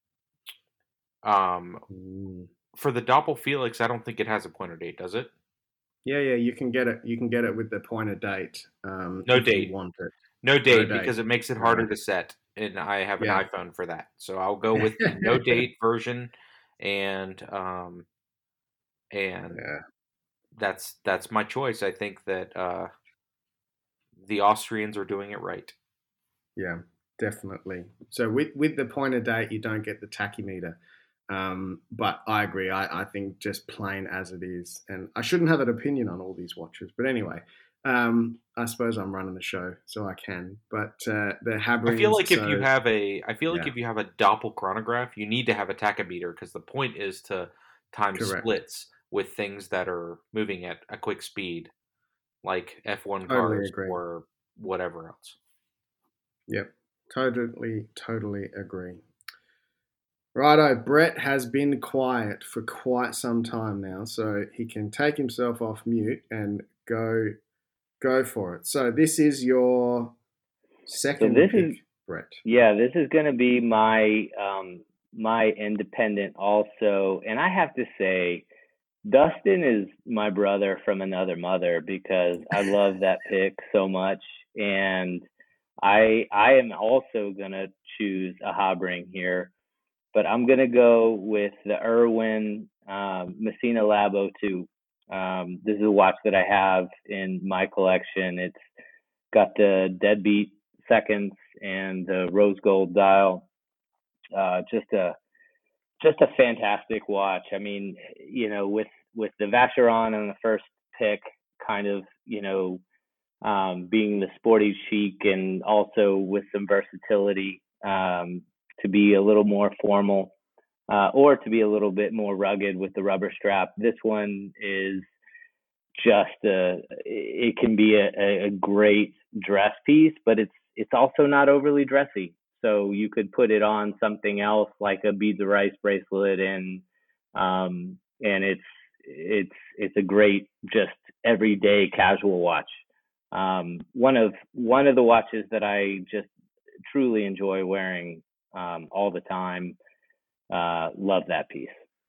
um, Mm. for the Doppelfelix, I don't think it has a pointer date, does it? Yeah, yeah, you can get it. You can get it with the pointer date. Um, No if date. you want it. No date, date. because it makes it harder Right. to set, and I have an Yeah. iPhone for that. So I'll go with the no date version, and um, and Yeah. that's that's my choice. I think that uh, the Austrians are doing it right. Yeah, definitely. So with with the pointer date, you don't get the tachymeter. Um, but I agree. I, I think just plain as it is, and I shouldn't have an opinion on all these watches. But anyway, um, I suppose I'm running the show, so I can. But uh, the Habrings. I feel like if so, you have a, I feel like yeah. if you have a Doppel chronograph, you need to have a tachymeter because the point is to time Correct. splits with things that are moving at a quick speed, like F one Totally cars agree. or whatever else. Yep, totally, totally agree. Righto, Brett has been quiet for quite some time now, so he can take himself off mute and go go for it. So this is your second So this pick, is- Brett. Yeah, this is going to be my um, my independent also, and I have to say, Dustin is my brother from another mother because I love that pick so much, and I I am also going to choose a Habring here, but I'm going to go with the Irwin um, Messina Labo two. Um, this is a watch that I have in my collection. It's got the deadbeat seconds and the rose gold dial. Uh, just a just a fantastic watch. I mean, you know, with with the Vacheron on the first pick, kind of, you know, um, being the sporty chic and also with some versatility um, to be a little more formal uh, or to be a little bit more rugged with the rubber strap. This one is just a, it can be a, a great dress piece, but it's it's also not overly dressy. So you could put it on something else like a beads of rice bracelet, and um, and it's it's it's a great just everyday casual watch. Um, one of one of the watches that I just truly enjoy wearing um, all the time. Uh, love that piece.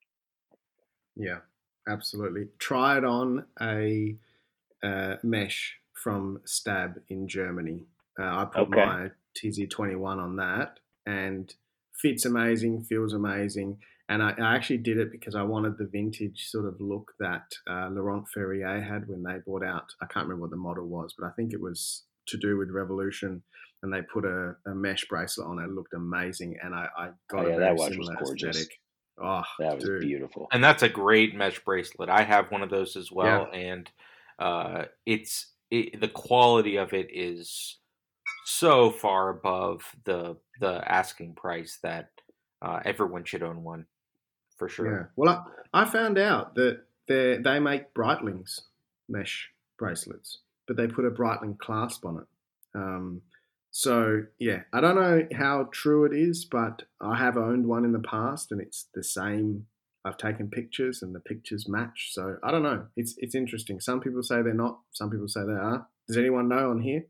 Yeah, absolutely. Tried on a uh, mesh from Stab in Germany. Uh, I put Okay. my Tizzy twenty-one on that, and fits amazing, feels amazing. And I, I actually did it because I wanted the vintage sort of look that uh, Laurent Ferrier had when they brought out. I can't remember what the model was, but I think it was to do with Revolution. And they put a, a mesh bracelet on it. It looked amazing, and I, I got Oh, yeah, a that very watch was similar gorgeous. aesthetic. Oh, That was dude. beautiful. And that's a great mesh bracelet. I have one of those as well, Yeah. and uh, it's it, the quality of it is so far above the the asking price that uh, everyone should own one for sure. Yeah. Well, I, I found out that they they make Breitling's mesh bracelets, but they put a Breitling clasp on it. Um, so yeah, I don't know how true it is, but I have owned one in the past, and it's the same. I've taken pictures, and the pictures match. So I don't know. It's it's interesting. Some people say they're not. Some people say they are. Does anyone know on here?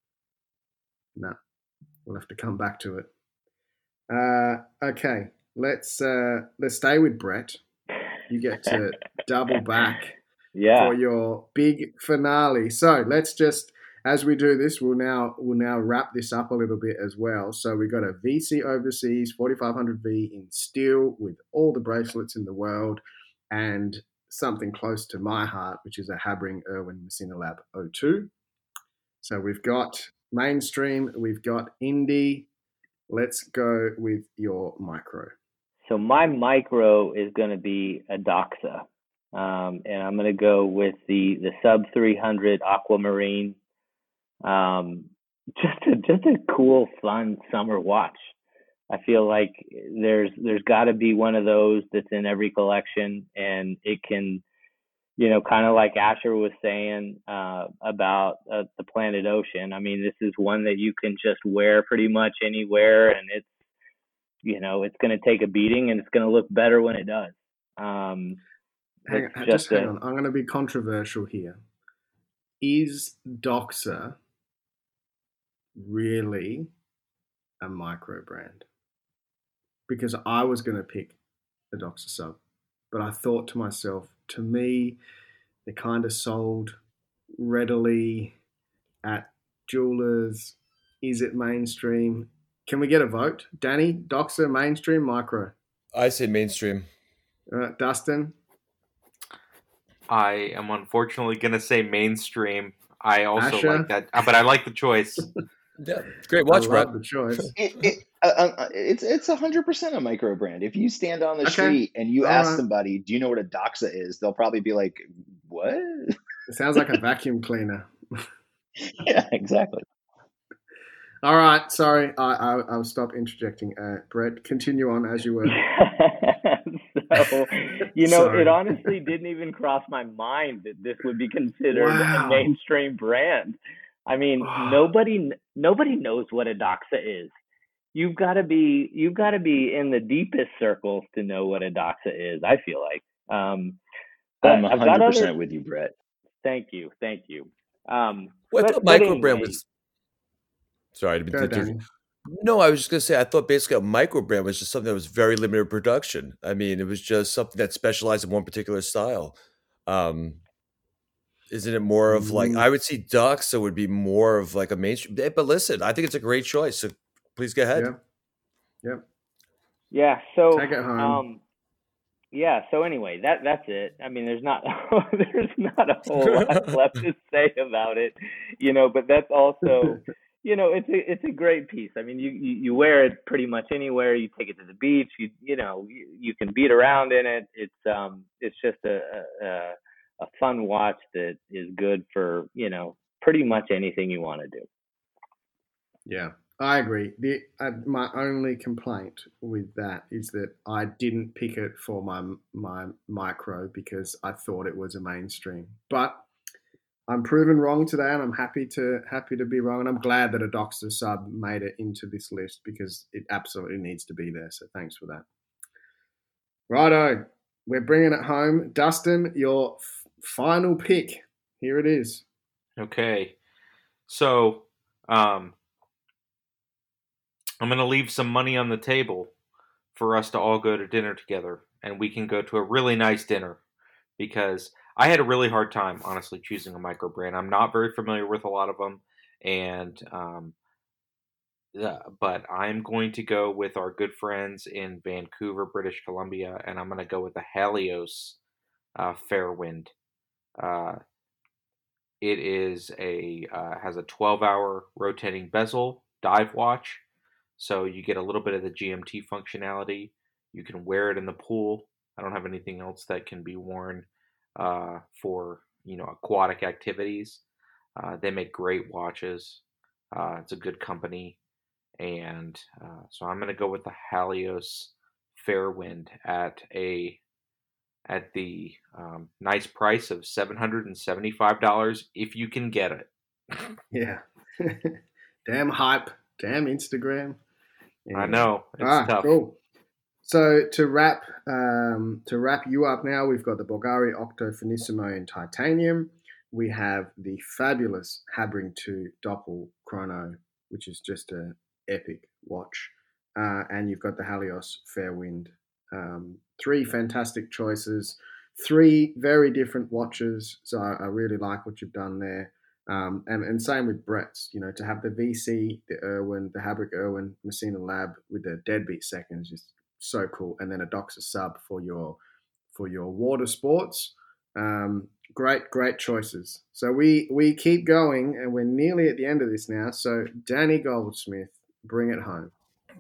No. We'll have to come back to it. Uh, okay, let's uh, let's stay with Brett. You get to double back Yeah. for your big finale. So let's just, as we do this, we'll now we'll now wrap this up a little bit as well. So we got a V C Overseas forty-five hundred V in steel with all the bracelets in the world, and something close to my heart, which is a Habring Irwin Messina Lab oh two. So we've got mainstream, we've got indie. Let's go with your micro. So my micro is going to be a Doxa, um, and I'm going to go with the the sub three hundred Aquamarine. Um, just a just a cool, fun summer watch. I feel like there's there's got to be one of those that's in every collection, and it can, you know, kind of like Asher was saying uh, about uh, the Planet Ocean. I mean, this is one that you can just wear pretty much anywhere, and it's, you know, it's going to take a beating, and it's going to look better when it does. Um, hang, it's just, just hang a, on. I'm going to be controversial here. Is Doxa really a micro brand? Because I was going to pick the Doxa sub, but I thought to myself, to me, they're kind of sold readily at jewelers. Is it mainstream? Can we get a vote? Danny, Doxa, mainstream, micro? I say mainstream. Uh, Dustin? I am unfortunately going to say mainstream. I also Asher? like that, uh, but I like the choice. Yeah, great watch, I Brett. love the choice. It, it, uh, uh, it's it's one hundred percent a micro brand. If you stand on the Okay. street and you All ask right. somebody, do you know what a Doxa is? They'll probably be like, what? It sounds like a vacuum cleaner. Yeah, exactly. All right, sorry, I, I, I'll stop interjecting. Uh, Brett, continue on as you were. So, you know, Sorry. it honestly didn't even cross my mind that this would be considered Wow. a mainstream brand. I mean, nobody nobody knows what a Doxa is. You've got to be you've got to be in the deepest circles to know what a Doxa is, I feel like. Um, but I'm I've got one hundred percent other. with you, Brett. Thank you, thank you. Um, Well, I but, thought but micro brand anyway, was. Sorry to be Go, Danny. No, I was just going to say, I thought basically a micro brand was just something that was very limited production. I mean, it was just something that specialized in one particular style. Um, isn't it more of like, Mm. I would see Doxa would be more of like a mainstream, but listen, I think it's a great choice. So please go ahead. Yeah. Yep. yeah. So Take it home. um, yeah. So anyway, that that's it. I mean, there's not there's not a whole lot left to say about it, you know. But that's also, you know, it's a it's a great piece. I mean, you, you, you wear it pretty much anywhere. You take it to the beach. You you know you, you can beat around in it. It's um it's just a, a a fun watch that is good for, you know, pretty much anything you want to do. Yeah, I agree. The uh, my only complaint with that is that I didn't pick it for my my micro because I thought it was a mainstream. But I'm proven wrong today, and I'm happy to happy to be wrong. And I'm glad that a Doxa sub made it into this list because it absolutely needs to be there. So thanks for that. Righto, we're bringing it home. Dustin, your f- final pick. Here it is. Okay. So, um, I'm going to leave some money on the table for us to all go to dinner together, and we can go to a really nice dinner because I had a really hard time, honestly, choosing a micro brand. I'm not very familiar with a lot of them, and um, uh, but I'm going to go with our good friends in Vancouver, British Columbia, and I'm going to go with the Halios uh, Fairwind. Uh, it is a uh, has a twelve hour rotating bezel dive watch, so you get a little bit of the G M T functionality. You can wear it in the pool. I don't have anything else that can be worn uh, for you know aquatic activities. Uh, they make great watches. Uh, it's a good company, and uh, so I'm going to go with the Halios Fairwind at a at the um, nice price of seven hundred and seventy five dollars if you can get it. Yeah. Damn hype. Damn Instagram. Anyway. I know it's ah, tough. Cool. So to wrap um, to wrap you up now, we've got the Bulgari Octo Finissimo in titanium. We have the fabulous Habring two Doppel Chrono, which is just an epic watch. Uh, and you've got the Halios Fairwind. Um, three fantastic choices, three very different watches. So I, I really like what you've done there. Um, and, and same with Brett's, you know, to have the V C, the Irwin, the Habrick Irwin, Messina Lab with the deadbeat seconds is so cool. And then a Doxa sub for your for your water sports. Um, great, great choices. So we we keep going, and we're nearly at the end of this now. So Danny Goldsmith, bring it home.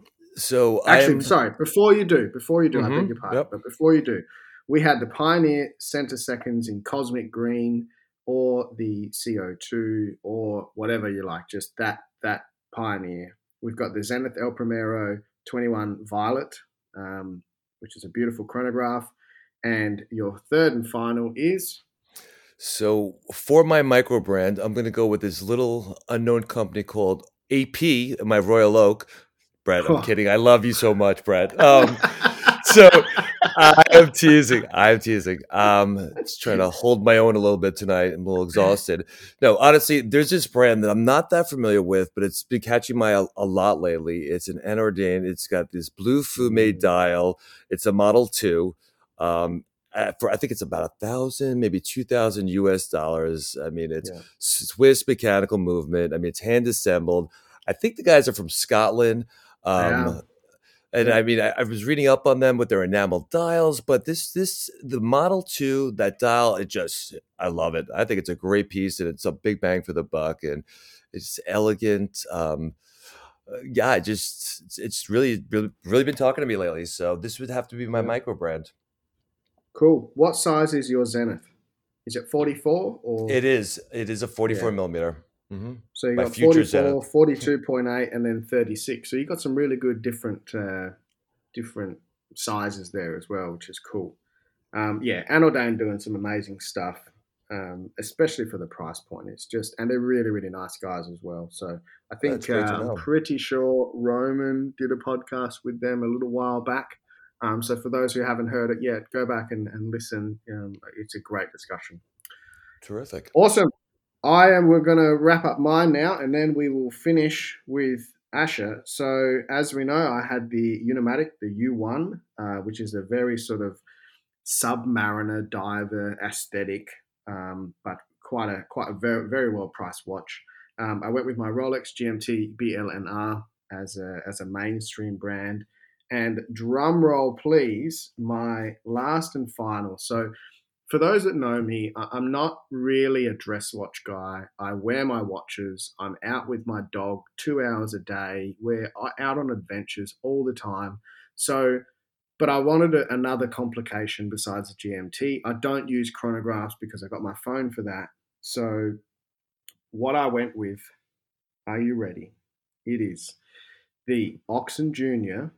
So actually, I'm... sorry. Before you do, before you do, mm-hmm. I beg your pardon. Yep. But before you do, we had the Pioneer Center Seconds in Cosmic Green, or the C O two, or whatever you like. Just that that Pioneer. We've got the Zenith El Primero twenty-one Violet, um, which is a beautiful chronograph. And your third and final is? So for my micro brand, I'm going to go with this little unknown company called A P, my Royal Oak. Brett, I'm oh. kidding. I love you so much, Brett. Um, so I am teasing. I'm teasing. Um, just trying to hold my own a little bit tonight. I'm a little exhausted. No, honestly, there's this brand that I'm not that familiar with, but it's been catching my eye a lot lately. It's an Anordain. It's got this blue fume dial. It's a Model two. Um, for I think it's about a thousand, maybe two thousand U S dollars. I mean, it's yeah. Swiss mechanical movement. I mean, it's hand assembled. I think the guys are from Scotland. Um, yeah. And yeah. I mean, I, I was reading up on them with their enamel dials, but this, this, the Model two, that dial, it just, I love it. I think it's a great piece, and it's a big bang for the buck, and it's elegant. Um, yeah, it just, it's, it's really, really, really been talking to me lately. So this would have to be my yeah. micro brand. Cool. What size is your Zenith? Is it forty-four or? It is. It is a forty-four yeah. millimeter. Mm-hmm. So you got forty-four, forty-two point eight, and then thirty-six. So you got some really good different uh, different sizes there as well, which is cool. Um, yeah, Anordain doing some amazing stuff, um, especially for the price point. It's just, and they're really, really nice guys as well. So I think uh, I'm pretty sure Roman did a podcast with them a little while back. Um, so for those who haven't heard it yet, go back and, and listen. Um, it's a great discussion. Terrific. Awesome. I am. We're going to wrap up mine now, and then we will finish with Asher. So as we know, I had the Unimatic, the U one, uh, which is a very sort of submariner diver aesthetic, um, but quite a quite a very very well priced watch. Um, I went with my Rolex G M T B L N R as a as a mainstream brand. And drum roll, please, my last and final. So for those that know me, I'm not really a dress watch guy. I wear my watches. I'm out with my dog two hours a day. We're out on adventures all the time. So, but I wanted a, another complication besides the G M T. I don't use chronographs because I got my phone for that. So what I went with, are you ready? It is the Oxen Junior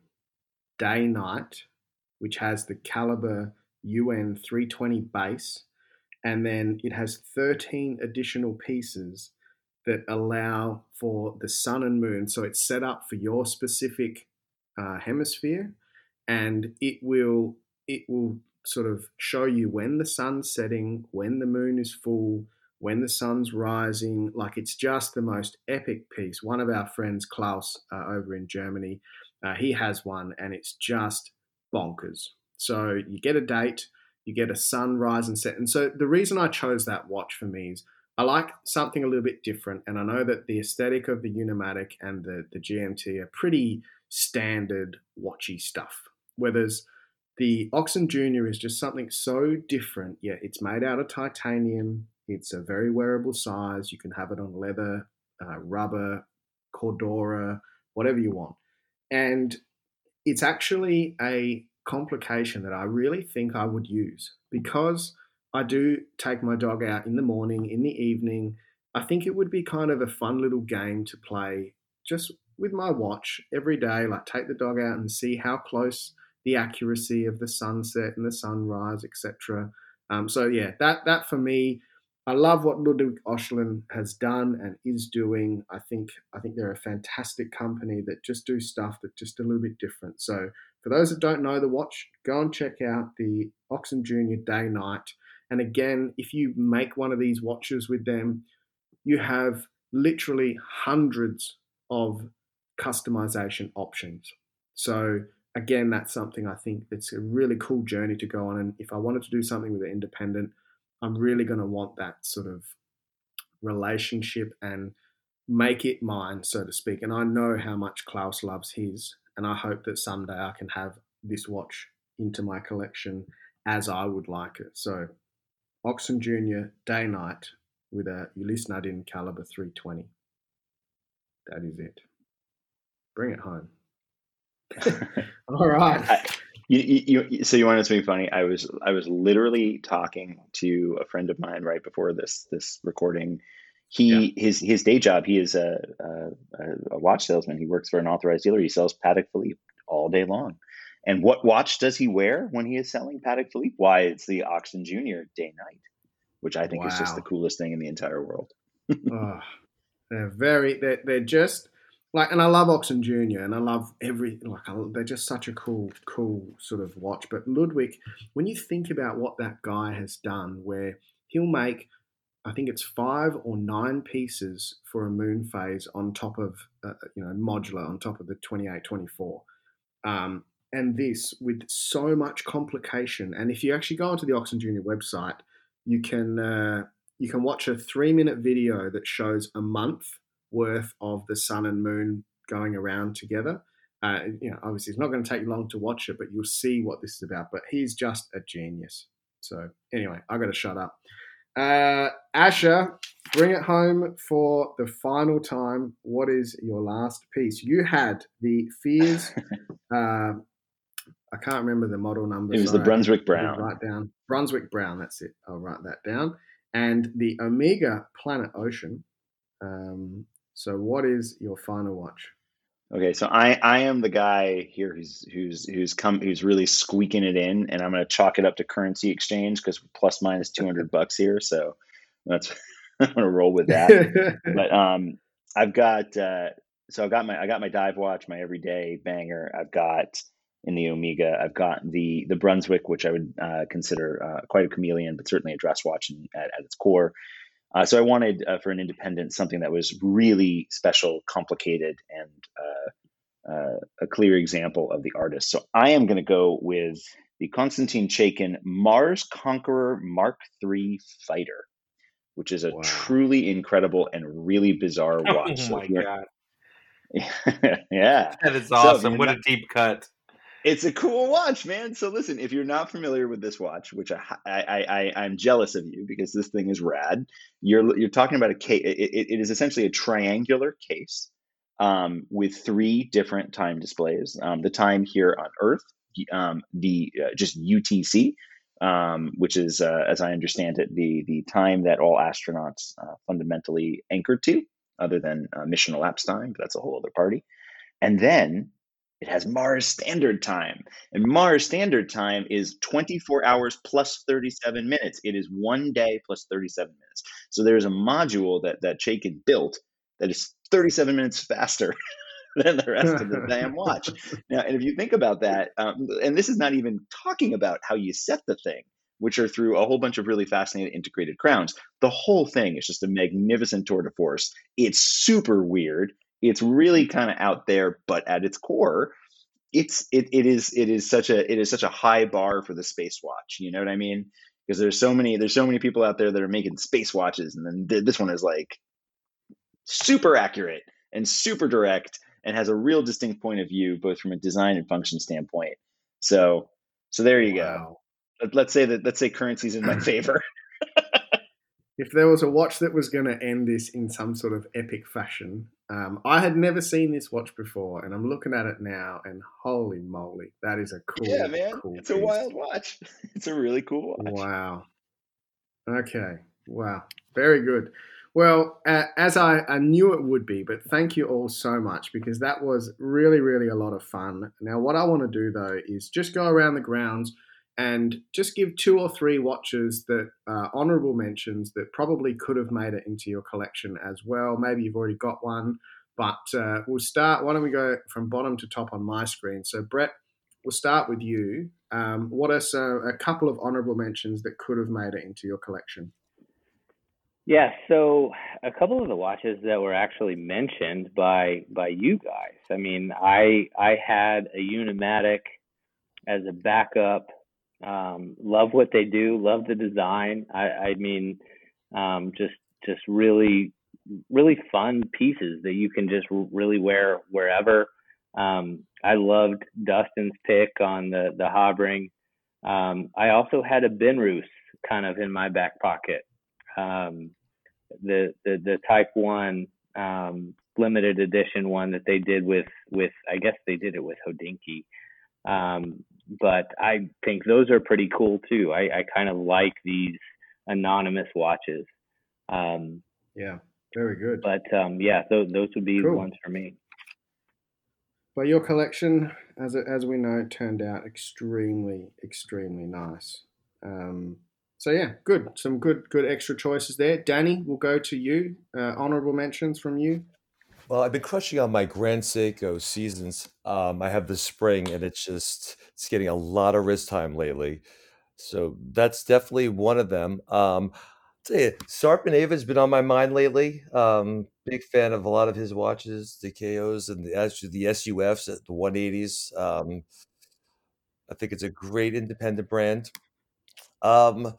Day Night, which has the caliber U N three twenty base, and then it has thirteen additional pieces that allow for the sun and moon. So it's set up for your specific uh, hemisphere, and it will it will sort of show you when the sun's setting, when the moon is full, when the sun's rising. Like, it's just the most epic piece. One of our friends, Klaus, uh, over in Germany, Uh, he has one, and it's just bonkers. So you get a date, you get a sunrise and set. And so the reason I chose that watch for me is I like something a little bit different, and I know that the aesthetic of the Unimatic and the, the G M T are pretty standard watchy stuff. Whereas the Oxen Junior is just something so different. Yeah, it's made out of titanium. It's a very wearable size. You can have it on leather, uh, rubber, Cordura, whatever you want. And it's actually a complication that I really think I would use because I do take my dog out in the morning, in the evening. I think it would be kind of a fun little game to play just with my watch every day, like take the dog out and see how close the accuracy of the sunset and the sunrise, et cetera. Um, so yeah, that that for me, I love what Ludwig Oschlin has done and is doing. I think I think they're a fantastic company that just do stuff that's just a little bit different. So for those that don't know the watch, go and check out the Oxen Junior Day Night. And again, if you make one of these watches with them, you have literally hundreds of customization options. So again, that's something I think that's a really cool journey to go on. And if I wanted to do something with an independent, I'm really going to want that sort of relationship and make it mine, so to speak. And I know how much Klaus loves his, and I hope that someday I can have this watch into my collection as I would like it. So Oxen Junior Day Night with a Ulysse Nardin caliber three twenty. That is it. Bring it home. All right. I, you, you, so you want to something funny? I was I was literally talking to a friend of mine right before this this recording. He yeah. his his day job. He is a, a a watch salesman. He works for an authorized dealer. He sells Patek Philippe all day long. And what watch does he wear when he is selling Patek Philippe? Why, it's the Oxen Junior Day Night, which I think wow. is just the coolest thing in the entire world. Oh, they're very they're, they're just. Like, and I love Oxen Junior and I love every, like, I, they're just such a cool, cool sort of watch. But Ludwig, when you think about what that guy has done, where he'll make, I think it's five or nine pieces for a moon phase on top of, uh, you know, modular on top of the twenty-eight, twenty-four. Um, and this with so much complication. And if you actually go onto the Oxen Junior website, you can, uh, you can watch a three minute video that shows a month worth of the sun and moon going around together. Uh, you know, obviously it's not going to take you long to watch it, but you'll see what this is about. But he's just a genius. So anyway, I got to shut up. Uh, Asher, bring it home for the final time. What is your last piece? You had the Fears. uh, I can't remember the model number. It was Sorry, the Brunswick Brown. Write down Brunswick Brown. That's it. I'll write that down. And the Omega Planet Ocean. Um, So what is your final watch? Okay, so I, I am the guy here who's who's who's come who's really squeaking it in, and I'm going to chalk it up to currency exchange because plus minus two hundred bucks here. So that's I'm going to roll with that. But um, I've got uh, so I've got my I got my dive watch, my everyday banger. I've got in the Omega. I've got the the Brunswick, which I would uh, consider uh, quite a chameleon, but certainly a dress watch in, at, at its core. Uh, so I wanted uh, for an independent something that was really special, complicated, and uh, uh, a clear example of the artist. So I am going to go with the Konstantin Chaikin Mars Conqueror Mark three Fighter, which is a wow. truly incredible and really bizarre watch. Oh so my god! Yeah, that is awesome. So what not, a deep cut. It's a cool watch, man. So listen, if you're not familiar with this watch, which I, I, I, I'm jealous of you because this thing is rad. You're you're talking about a case. It, it, it is essentially a triangular case um, with three different time displays. Um, the time here on Earth, um, the uh, just U T C, um, which is, uh, as I understand it, the the time that all astronauts uh, fundamentally anchored to, other than uh, mission elapsed time. But that's a whole other party. And then it has Mars Standard Time. And Mars Standard Time is twenty-four hours plus thirty-seven minutes. It is one day plus thirty-seven minutes. So there's a module that, that Chaikin built that is thirty-seven minutes faster than the rest of the damn watch. Now, and if you think about that, um, and this is not even talking about how you set the thing, which are through a whole bunch of really fascinating integrated crowns. The whole thing is just a magnificent tour de force. It's super weird. It's really kind of out there, but at its core, it's it it is it is such a it is such a high bar for the space watch. You know what I mean? because there's so many there's so many people out there that are making space watches, and then th- this one is like super accurate and super direct and has a real distinct point of view, both from a design and function standpoint. So, so there you Wow. go. Let, let's say that let's say currency's in my favor. If there was a watch that was going to end this in some sort of epic fashion, um, I had never seen this watch before, and I'm looking at it now, and holy moly, that is a cool, Yeah, man, cool it's a piece. wild watch. It's a really cool watch. Wow. Okay. Wow. Very good. Well, uh, as I, I knew it would be, but thank you all so much, because that was really, really a lot of fun. Now, what I want to do, though, is just go around the grounds and just give two or three watches that are honorable mentions that probably could have made it into your collection as well. Maybe you've already got one, but uh, we'll start. Why don't we go from bottom to top on my screen? So, Brett, we'll start with you. Um, what are so, a couple of honorable mentions that could have made it into your collection? Yeah, so a couple of the watches that were actually mentioned by by you guys. I mean, I I had a Unimatic as a backup. Um, love what they do. Love the design. I, I mean, um, just just really really fun pieces that you can just really wear wherever. Um, I loved Dustin's pick on the the Habring. Um, I also had a Benrus kind of in my back pocket. Um, the, the the Type One um, limited edition one that they did with with I guess they did it with Hodinkee. Um, but I think those are pretty cool too. I, I kind of like these anonymous watches. Um, yeah, very good. But um, yeah, those those would be cool. ones for me. But your collection, as it, as we know, turned out extremely, extremely nice. Um, so yeah, good. Some good, good extra choices there. Danny, we'll go to you. Uh, honorable mentions from you. Well, I've been crushing on my Grand Seiko Seasons. Um, I have the spring, and it's just it's getting a lot of wrist time lately. So that's definitely one of them. Um, tell you, Sarpaneva been on my mind lately. Um, big fan of a lot of his watches, the K Os, and the, actually the S U Fs, the one eighties. Um, I think it's a great independent brand. Um,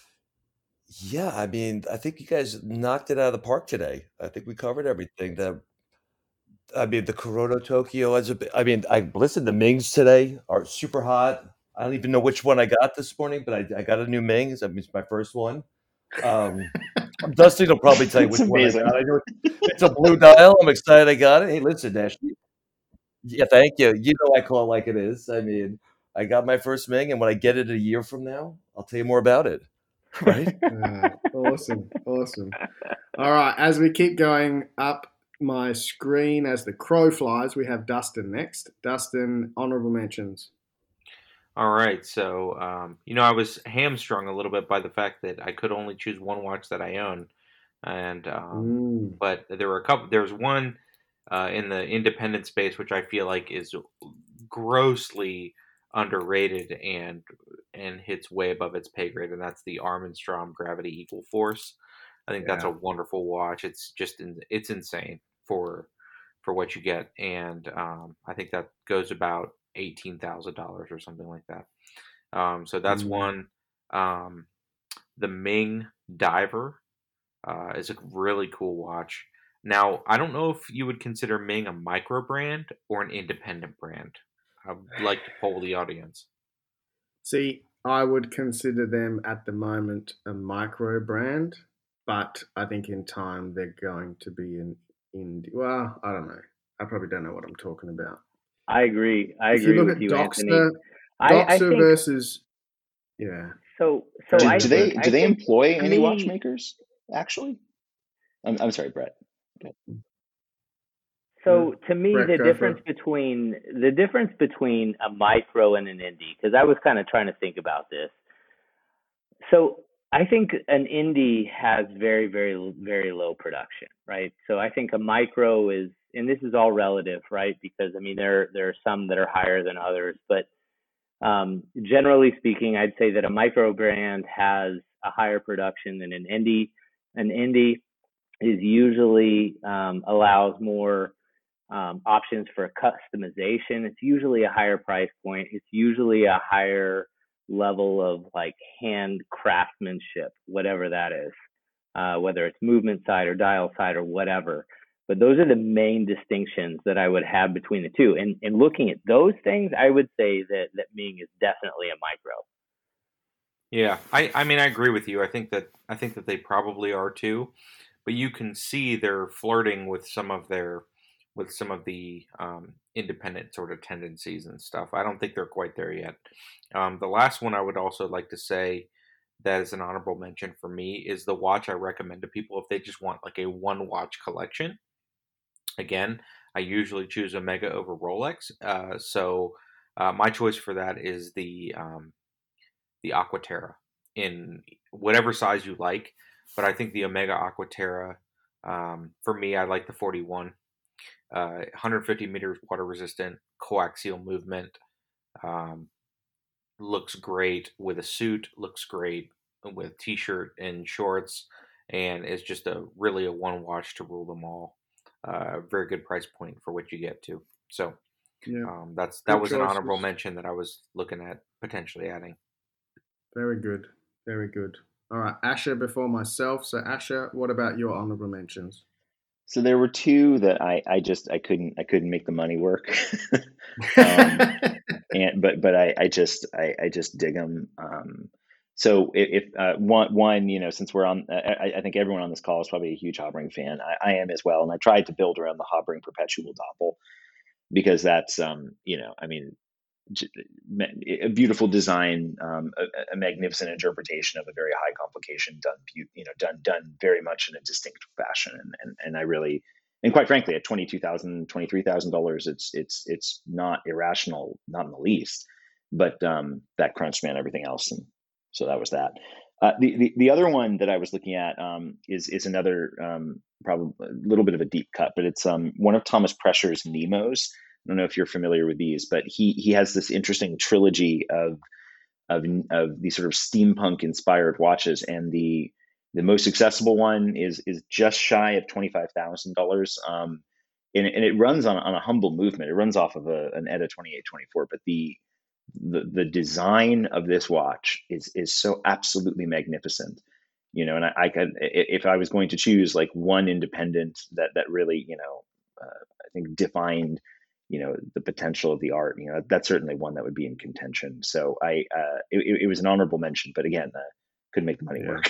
yeah, I mean, I think you guys knocked it out of the park today. I think we covered everything. That I mean, the Corona Tokyo as a bi- I mean, I listened to Mings today, are super hot. I don't even know which one I got this morning, but I, I got a new Mings. I mean, it's my first one. Um, Dusty will probably tell you It's which one I amazing. got. I know it's a blue dial. I'm excited I got it. Hey, listen, Ashley. Yeah, thank you. You know I call it like it is. I mean, I got my first Ming, and when I get it a year from now, I'll tell you more about it. Right? Uh, awesome, awesome. All right, as we keep going up my screen as the crow flies, we have Dustin next. Dustin, honorable mentions. All right, so um, you know I was hamstrung a little bit by the fact that I could only choose one watch that I own, and um, Mm, but there were a couple. There's one uh, in the independent space which I feel like is grossly underrated and and hits way above its pay grade, and that's the Armstrong Gravity Equal Force. I think that's a yeah. wonderful watch. It's just in, it's insane for for what you get, and um, I think that goes about eighteen thousand dollars or something like that. Um, so that's Mm. one. Um, the Ming Diver uh, is a really cool watch. Now, I don't know if you would consider Ming a micro brand or an independent brand. I'd like to poll the audience. See, I would consider them at the moment a micro brand, but I think in time they're going to be an indie. Well, I don't know. I probably don't know what I'm talking about. I agree. I If you agree look with at you, Anthony. Doxer, I, I Doxer think versus yeah. so. So Go Do, I ahead, do Brett. they think do I they think employ to any me, watchmakers actually? I'm I'm sorry, Brett. Okay. so to me, Brett, the go for difference it. between the difference between a micro and an indie, because I was kind of trying to think about this. So I think an indie has very, very, very low production, right? So I think a micro is, and this is all relative, right? Because I mean, there there are some that are higher than others, but um, generally speaking, I'd say that a micro brand has a higher production than an indie. An indie is usually um, allows more um, options for customization. It's usually a higher price point. It's usually a higher level of like hand craftsmanship, whatever that is, uh, whether it's movement side or dial side or whatever. But those are the main distinctions that I would have between the two. And, and looking at those things, I would say that, that Ming is definitely a micro. Yeah, I, I mean, I agree with you. I think that I think that they probably are too, but you can see they're flirting with some of their with some of the um, independent sort of tendencies and stuff. I don't think they're quite there yet. Um, the last one I would also like to say that is an honorable mention for me is the watch I recommend to people if they just want like a one watch collection. Again, I usually choose Omega over Rolex, uh, so uh, my choice for that is the um, the Aquaterra in whatever size you like. But I think the Omega Aquaterra, um, for me, I like the forty-one. Uh, one hundred fifty meters water resistant, coaxial movement. Um, looks great with a suit, looks great with t-shirt and shorts, and it's just a really a one watch to rule them all. Uh, very good price point for what you get to. So Yeah, um, that's that good was an honorable choices. mention that I was looking at potentially adding. Very good, very good. All right, Asher before myself. So Asher, what about your honorable mentions? So there were two that I, I just I couldn't I couldn't make the money work. um, and but but I, I just I, I just dig them. Um, so if, if uh, one one you know since we're on I, I think everyone on this call is probably a huge Habring fan. I, I am as well, and I tried to build around the Habring Perpetual Doppel because that's um you know I mean j- a beautiful design, um, a, a magnificent interpretation of a very high complication done beau- you know done done very much in a distinct fashion, and and, and I really. And quite frankly, at twenty-two thousand dollars, twenty-three thousand dollars, it's it's it's not irrational, not in the least. But um, that crunched me on everything else, and so that was that. Uh, the, the the other one that I was looking at um, is is another um, probably a little bit of a deep cut, but it's um, one of Thomas Prescher's Nemos. I don't know if you're familiar with these, but he he has this interesting trilogy of of of these sort of steampunk inspired watches, and the the most accessible one is is just shy of twenty five thousand um, dollars, and, and it runs on on a humble movement. It runs off of a, an E T A twenty-eight twenty-four, but the the the design of this watch is is so absolutely magnificent, you know. And I, I could if I was going to choose like one independent that that really you know uh, I think defined you know the potential of the art, you know that's certainly one that would be in contention. So I uh, it, it was an honorable mention, but again, uh, couldn't make the money Yeah. work.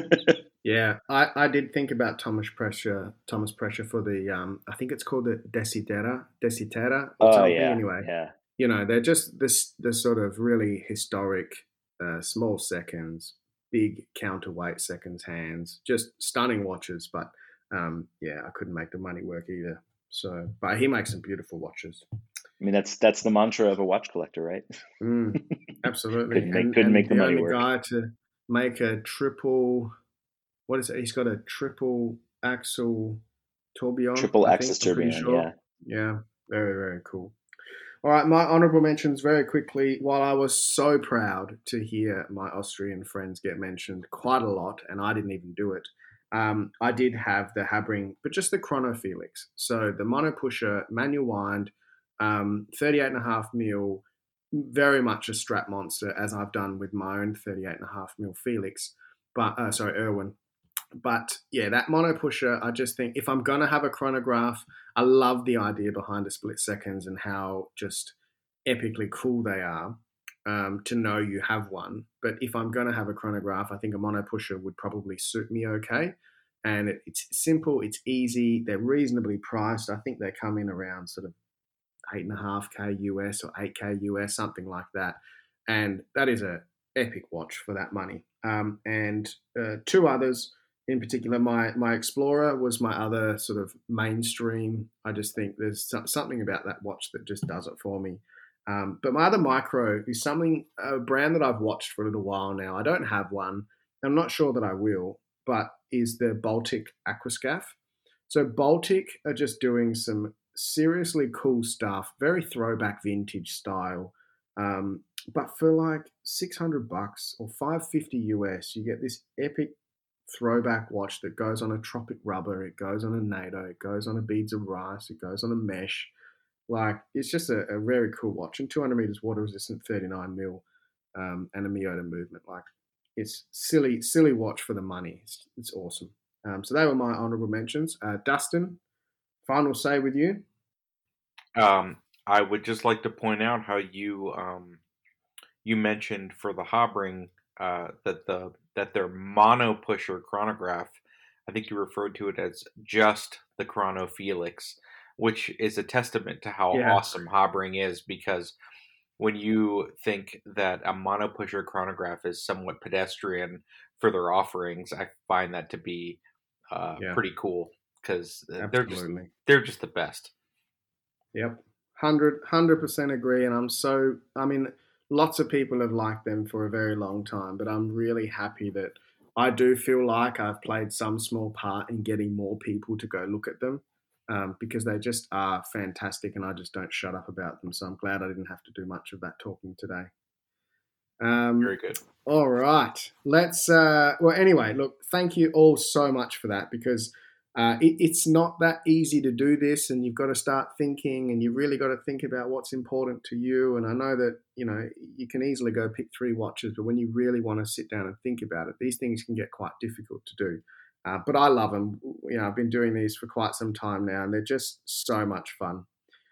Yeah, I, I did think about Thomas Prescher, Thomas Prescher for the um, I think it's called the Desidera, Desidera or Oh something. yeah, Anyway, yeah. you know, they're just this the sort of really historic, uh, small seconds, big counterweight seconds hands, just stunning watches. But um, yeah, I couldn't make the money work either. So, but he makes some beautiful watches. I mean that's that's the mantra of a watch collector, right? Mm, absolutely, couldn't make and couldn't and make the the money only work. guy to make a triple. What is it? He's got a triple axle tourbillon. Triple I axis think I'm pretty tourbillon, sure. yeah. Yeah, very very cool. All right, my honourable mentions very quickly. While I was so proud to hear my Austrian friends get mentioned quite a lot, and I didn't even do it, um, I did have the Habring, but just the Chrono Felix. So the Mono Pusher, manual wind, um, thirty-eight and a half mil, very much a strap monster, as I've done with my own thirty-eight and a half mil Felix, but uh, sorry, Irwin. But yeah, that Mono Pusher, I just think if I'm going to have a chronograph, I love the idea behind the split seconds and how just epically cool they are, um, to know you have one. But if I'm going to have a chronograph, I think a Mono Pusher would probably suit me okay. And it, it's simple, it's easy, they're reasonably priced. I think they come in around sort of eight and a half K U S or eight K U S, something like that. And that is a epic watch for that money. Um, and uh, two others in particular, my my Explorer was my other sort of mainstream. I just think there's something about that watch that just does it for me. Um, but my other micro is something, a brand that I've watched for a little while now. I don't have one. I'm not sure that I will, but is the Baltic Aquascaf. So Baltic are just doing some seriously cool stuff, very throwback vintage style. Um, but for like six hundred bucks or five fifty U S, you get this epic throwback watch that goes on a tropic rubber, it goes on a NATO, it goes on a beads of rice, it goes on a mesh. Like, it's just a, a very cool watch. And two hundred meters water resistant, thirty-nine mil. um, and a Miyota movement. Like it's silly, silly watch for the money. It's, it's awesome. Um, so they were my honorable mentions. Uh, Dustin, final say with you. Um, I would just like to point out how you um, you mentioned for the Habring uh, that the that their mono pusher chronograph, I think you referred to it as just the Chrono Felix, which is a testament to how Yeah. awesome Habring is, because when you think that a mono pusher chronograph is somewhat pedestrian for their offerings, I find that to be uh, Yeah. pretty cool, because they're just Absolutely. they're just the best. Yep. one hundred, one hundred percent agree. And I'm so, I mean, lots of people have liked them for a very long time, but I'm really happy that I do feel like I've played some small part in getting more people to go look at them, um, because they just are fantastic and I just don't shut up about them. So I'm glad I didn't have to do much of that talking today. Um, Very good. All right. Let's, uh, well, anyway, look, thank you all so much for that, because uh, it, it's not that easy to do this, and you've got to start thinking, and you've really got to think about what's important to you. And I know that, you know, you can easily go pick three watches, but when you really want to sit down and think about it, these things can get quite difficult to do. Uh, but I love them. You know, I've been doing these for quite some time now, and they're just so much fun.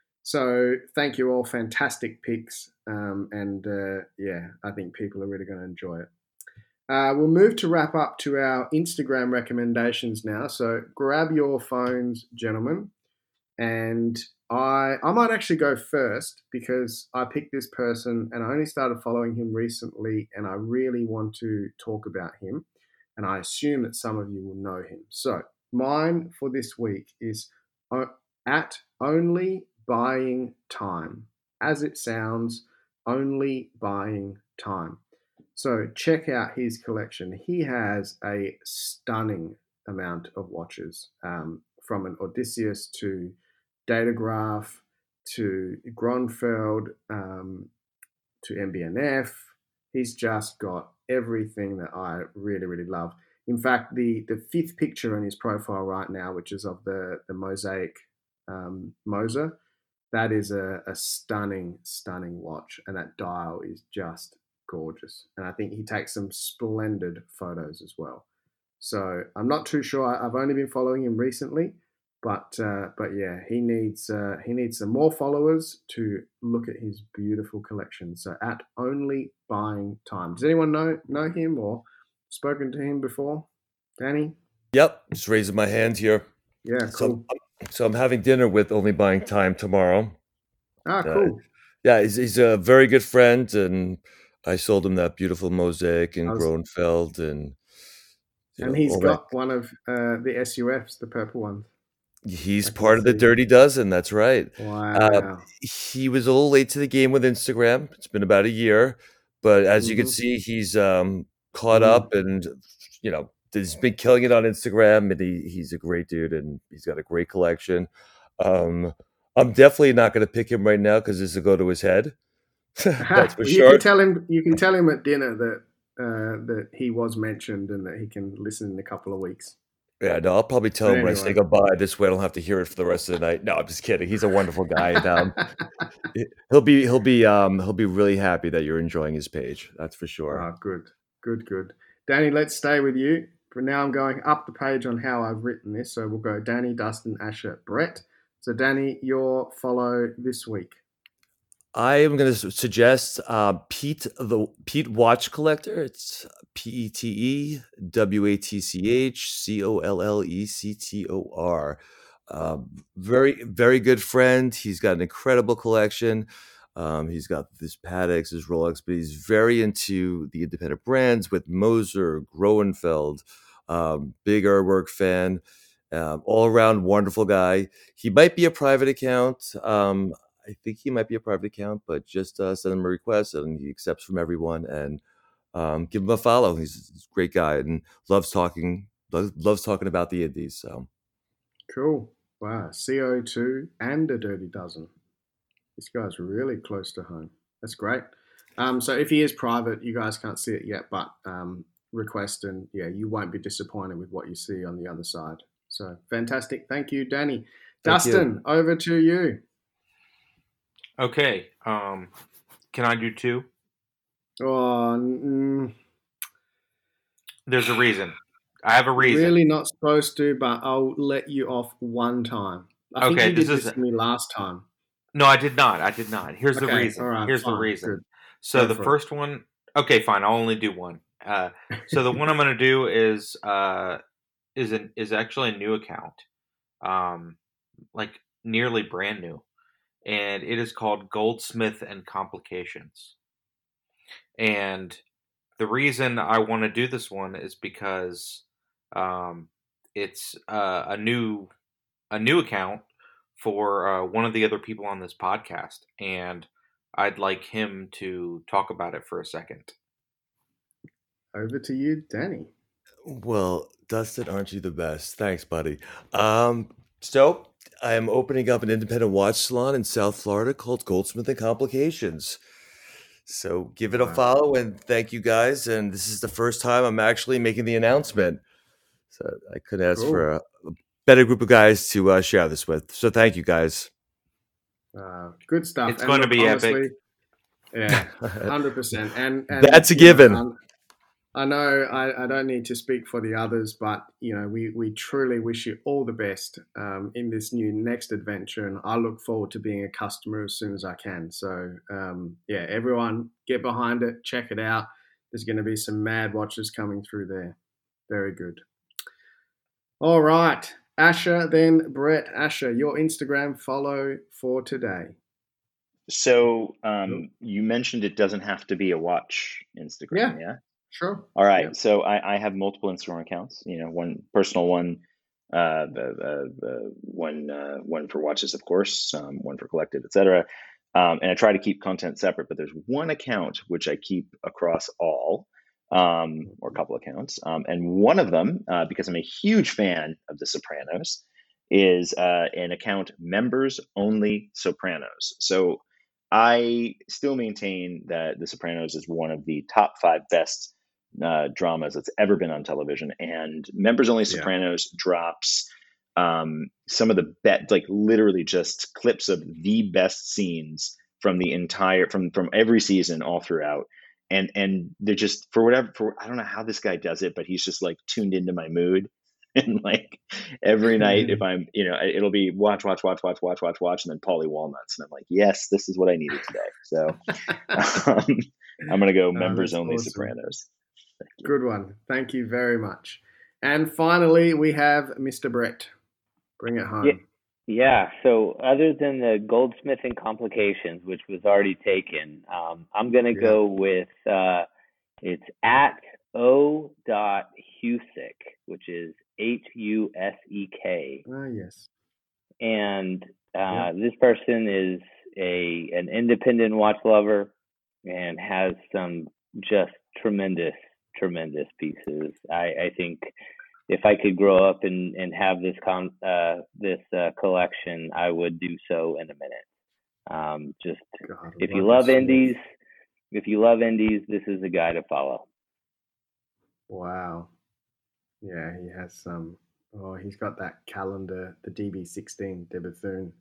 So thank you all. Fantastic picks. Um, and uh, yeah, I think people are really going to enjoy it. Uh, we'll move to wrap up to our Instagram recommendations now. So grab your phones, gentlemen. And I I might actually go first, because I picked this person and I only started following him recently, and I really want to talk about him. And I assume that some of you will know him. So mine for this week is at Only Buying Time. As it sounds, Only Buying Time. So check out his collection. He has a stunning amount of watches, um, from an Odysseus to Datograph to Gronfeld, um, to M B N F. He's just got everything that I really, really love. In fact, the, the fifth picture on his profile right now, which is of the, the Mosaic um, Moser, that is a, a stunning, stunning watch. And that dial is just gorgeous. And I think he takes some splendid photos as well. So I'm not too sure. I've only been following him recently, but uh, but yeah, he needs uh, he needs some more followers to look at his beautiful collection. So at Only Buying Time. Does anyone know know him or spoken to him before? Danny? Yep, just raising my hand here. Yeah, So, cool. so I'm having dinner with Only Buying Time tomorrow. Ah, Uh, cool. yeah, he's, he's a very good friend, and I sold him that beautiful Mosaic in I was- Gronfeld, and you and know, he's all got one of uh, the S U Fs, the purple ones. that. He's I can part of the see. Dirty Dozen. That's right. Wow. Uh, he was a little late to the game with Instagram. It's been about a year, but as you can Mhm. see, he's um, caught Mm. up, and you know, he's been killing it on Instagram, and he, he's a great dude, and he's got a great collection. Um, I'm definitely not going to pick him right now because this will go to his head. That's for Well, you sure. can tell him. You can tell him at dinner that uh, that he was mentioned and that he can listen in a couple of weeks. Yeah, no, I'll probably tell But him when I say anyway. goodbye. This way, I don't have to hear it for the rest of the night. No, I'm just kidding. He's a wonderful guy. And, um, he'll be he'll be um, he'll be really happy that you're enjoying his page. That's for sure. Oh, good, good, good. Danny, let's stay with you. For now, I'm going up the page on how I've written this. So we'll go Danny, Dustin, Asher, Brett. So Danny, your follow this week. I am going to suggest uh, Pete the Pete Watch Collector. It's P E T E W A T C H C O L L E C T O R. Uh, very very good friend. He's got an incredible collection. Um, he's got his Pateks, his Rolex, but he's very into the independent brands with Moser, Groenfeld. Um, big Urwerk fan. Um, all around wonderful guy. He might be a private account. Um, I think he might be a private account, but just uh, send him a request, and he accepts from everyone. And um, give him a follow. He's, he's a great guy and loves talking. Loves, loves talking about the indies. So cool. Wow, C O two and a Dirty Dozen. This guy's really close to home. That's great. Um, so if he is private, you guys can't see it yet, but um, request, and yeah, you won't be disappointed with what you see on the other side. So fantastic. Thank you, Danny. Thank you. Dustin, over to you. Okay. Um, can I do two? Oh, mm, There's a reason. I have a reason. really not supposed to, but I'll let you off one time. I think Okay, you this did is this to me last time. no, I did not. I did not. Here's the Okay, reason. all right, Here's the fine, reason. good. So Go the for it. first one. Okay, fine. I'll only do one. Uh, so the one I'm going to do is uh, is an is actually a new account, um, like nearly brand new, and it is called Goldsmith and Complications. And the reason I want to do this one is because um, it's uh, a new a new account for uh, one of the other people on this podcast, and I'd like him to talk about it for a second. Over to you, Danny. Well, Dustin, aren't you the best? Thanks, buddy. Um, so I am opening up an independent watch salon in South Florida called Goldsmith and Complications. So give it a Wow. follow and thank you guys. And this is the first time I'm actually making the announcement. So I couldn't ask Cool. for a, a better group of guys to uh, share this with. So thank you guys. Uh, good stuff. It's And going to look, be honestly, epic. Yeah, one hundred percent. And, and That's a you know, given. um, I know I, I don't need to speak for the others, but you know we, we truly wish you all the best um, in this new next adventure, and I look forward to being a customer as soon as I can. So um, yeah, everyone get behind it, check it out. There's going to be some mad watches coming through there. Very good. All right, Asher, then Brett. Asher, your Instagram follow for today. So um, you mentioned it doesn't have to be a watch Instagram, Yeah. yeah? Sure. All right. Yep. So I, I have multiple Instagram accounts. You know, one personal one, uh, uh, uh, one uh, one for watches, of course, um, one for collective, et cetera. Um, and I try to keep content separate. But there's one account which I keep across all, um, or a couple accounts. Um, and one of them, uh, because I'm a huge fan of The Sopranos, is uh, an account members only Sopranos. So I still maintain that The Sopranos is one of the top five best uh, dramas that's ever been on television. And Members Only Yeah. Sopranos drops um, some of the bet, like literally just clips of the best scenes from the entire, from from every season all throughout. And and they're just, for whatever, for I don't know how this guy does it, but he's just like tuned into my mood. And like every night, if I'm, you know, it'll be watch, watch, watch, watch, watch, watch, watch, and then Paulie Walnuts, and I'm like, yes, this is what I needed today. So um, I'm gonna go Oh, members that's only awesome. Sopranos. Thank you. Good one. Thank you very much. And finally, we have Mister Brett. Bring it home. Yeah. Yeah, so other than the Goldsmith and Complications, which was already taken, um, I'm going to Yeah. go with, uh, it's at O dot Husick, which is H U S E K. Ah, yes. And uh, Yeah. this person is a an independent watch lover and has some just tremendous, tremendous pieces. I, I think if I could grow up and, and have this con uh, this uh, collection, I would do so in a minute. Um, just God, I if you love love this indies, stuff. if you love indies, this is a guy to follow. Wow. Yeah, he has some. Oh, he's got that calendar, the D B sixteen de Bethune.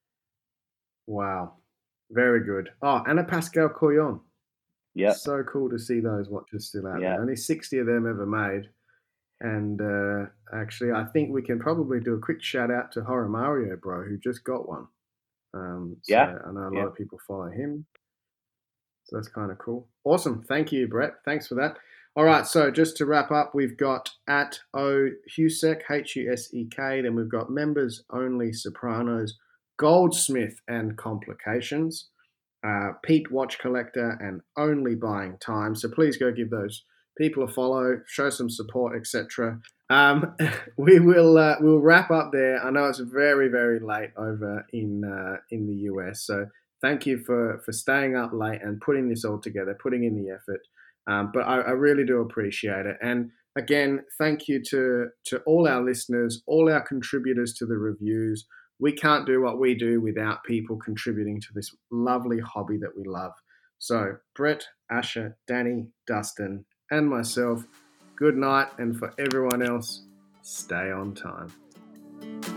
Wow. Very good. Oh, and a Pascal Coyon. Yep. So cool to see those watches still out Yeah. there. Only sixty of them ever made. And uh, actually, I think we can probably do a quick shout out to Horror Mario Bro, who just got one. Um, so Yeah. I know a lot Yeah. of people follow him. So that's kind of cool. Awesome. Thank you, Brett. Thanks for that. All right. So just to wrap up, we've got at O Husick, H U S E K. Then we've got members only Sopranos, Goldsmith and Complications, uh, Pete Watch Collector, and Only Buying Time. So please go give those people a follow, show some support, et cetera. Um, we will uh, we'll wrap up there. I know it's very very late over in uh, in the U S, so thank you for for staying up late and putting this all together, putting in the effort. Um, but I, I really do appreciate it. And again, thank you to to all our listeners, all our contributors to the reviews. We can't do what we do without people contributing to this lovely hobby that we love. So Brett, Asher, Danny, Dustin, and myself, good night, and for everyone else, stay on time.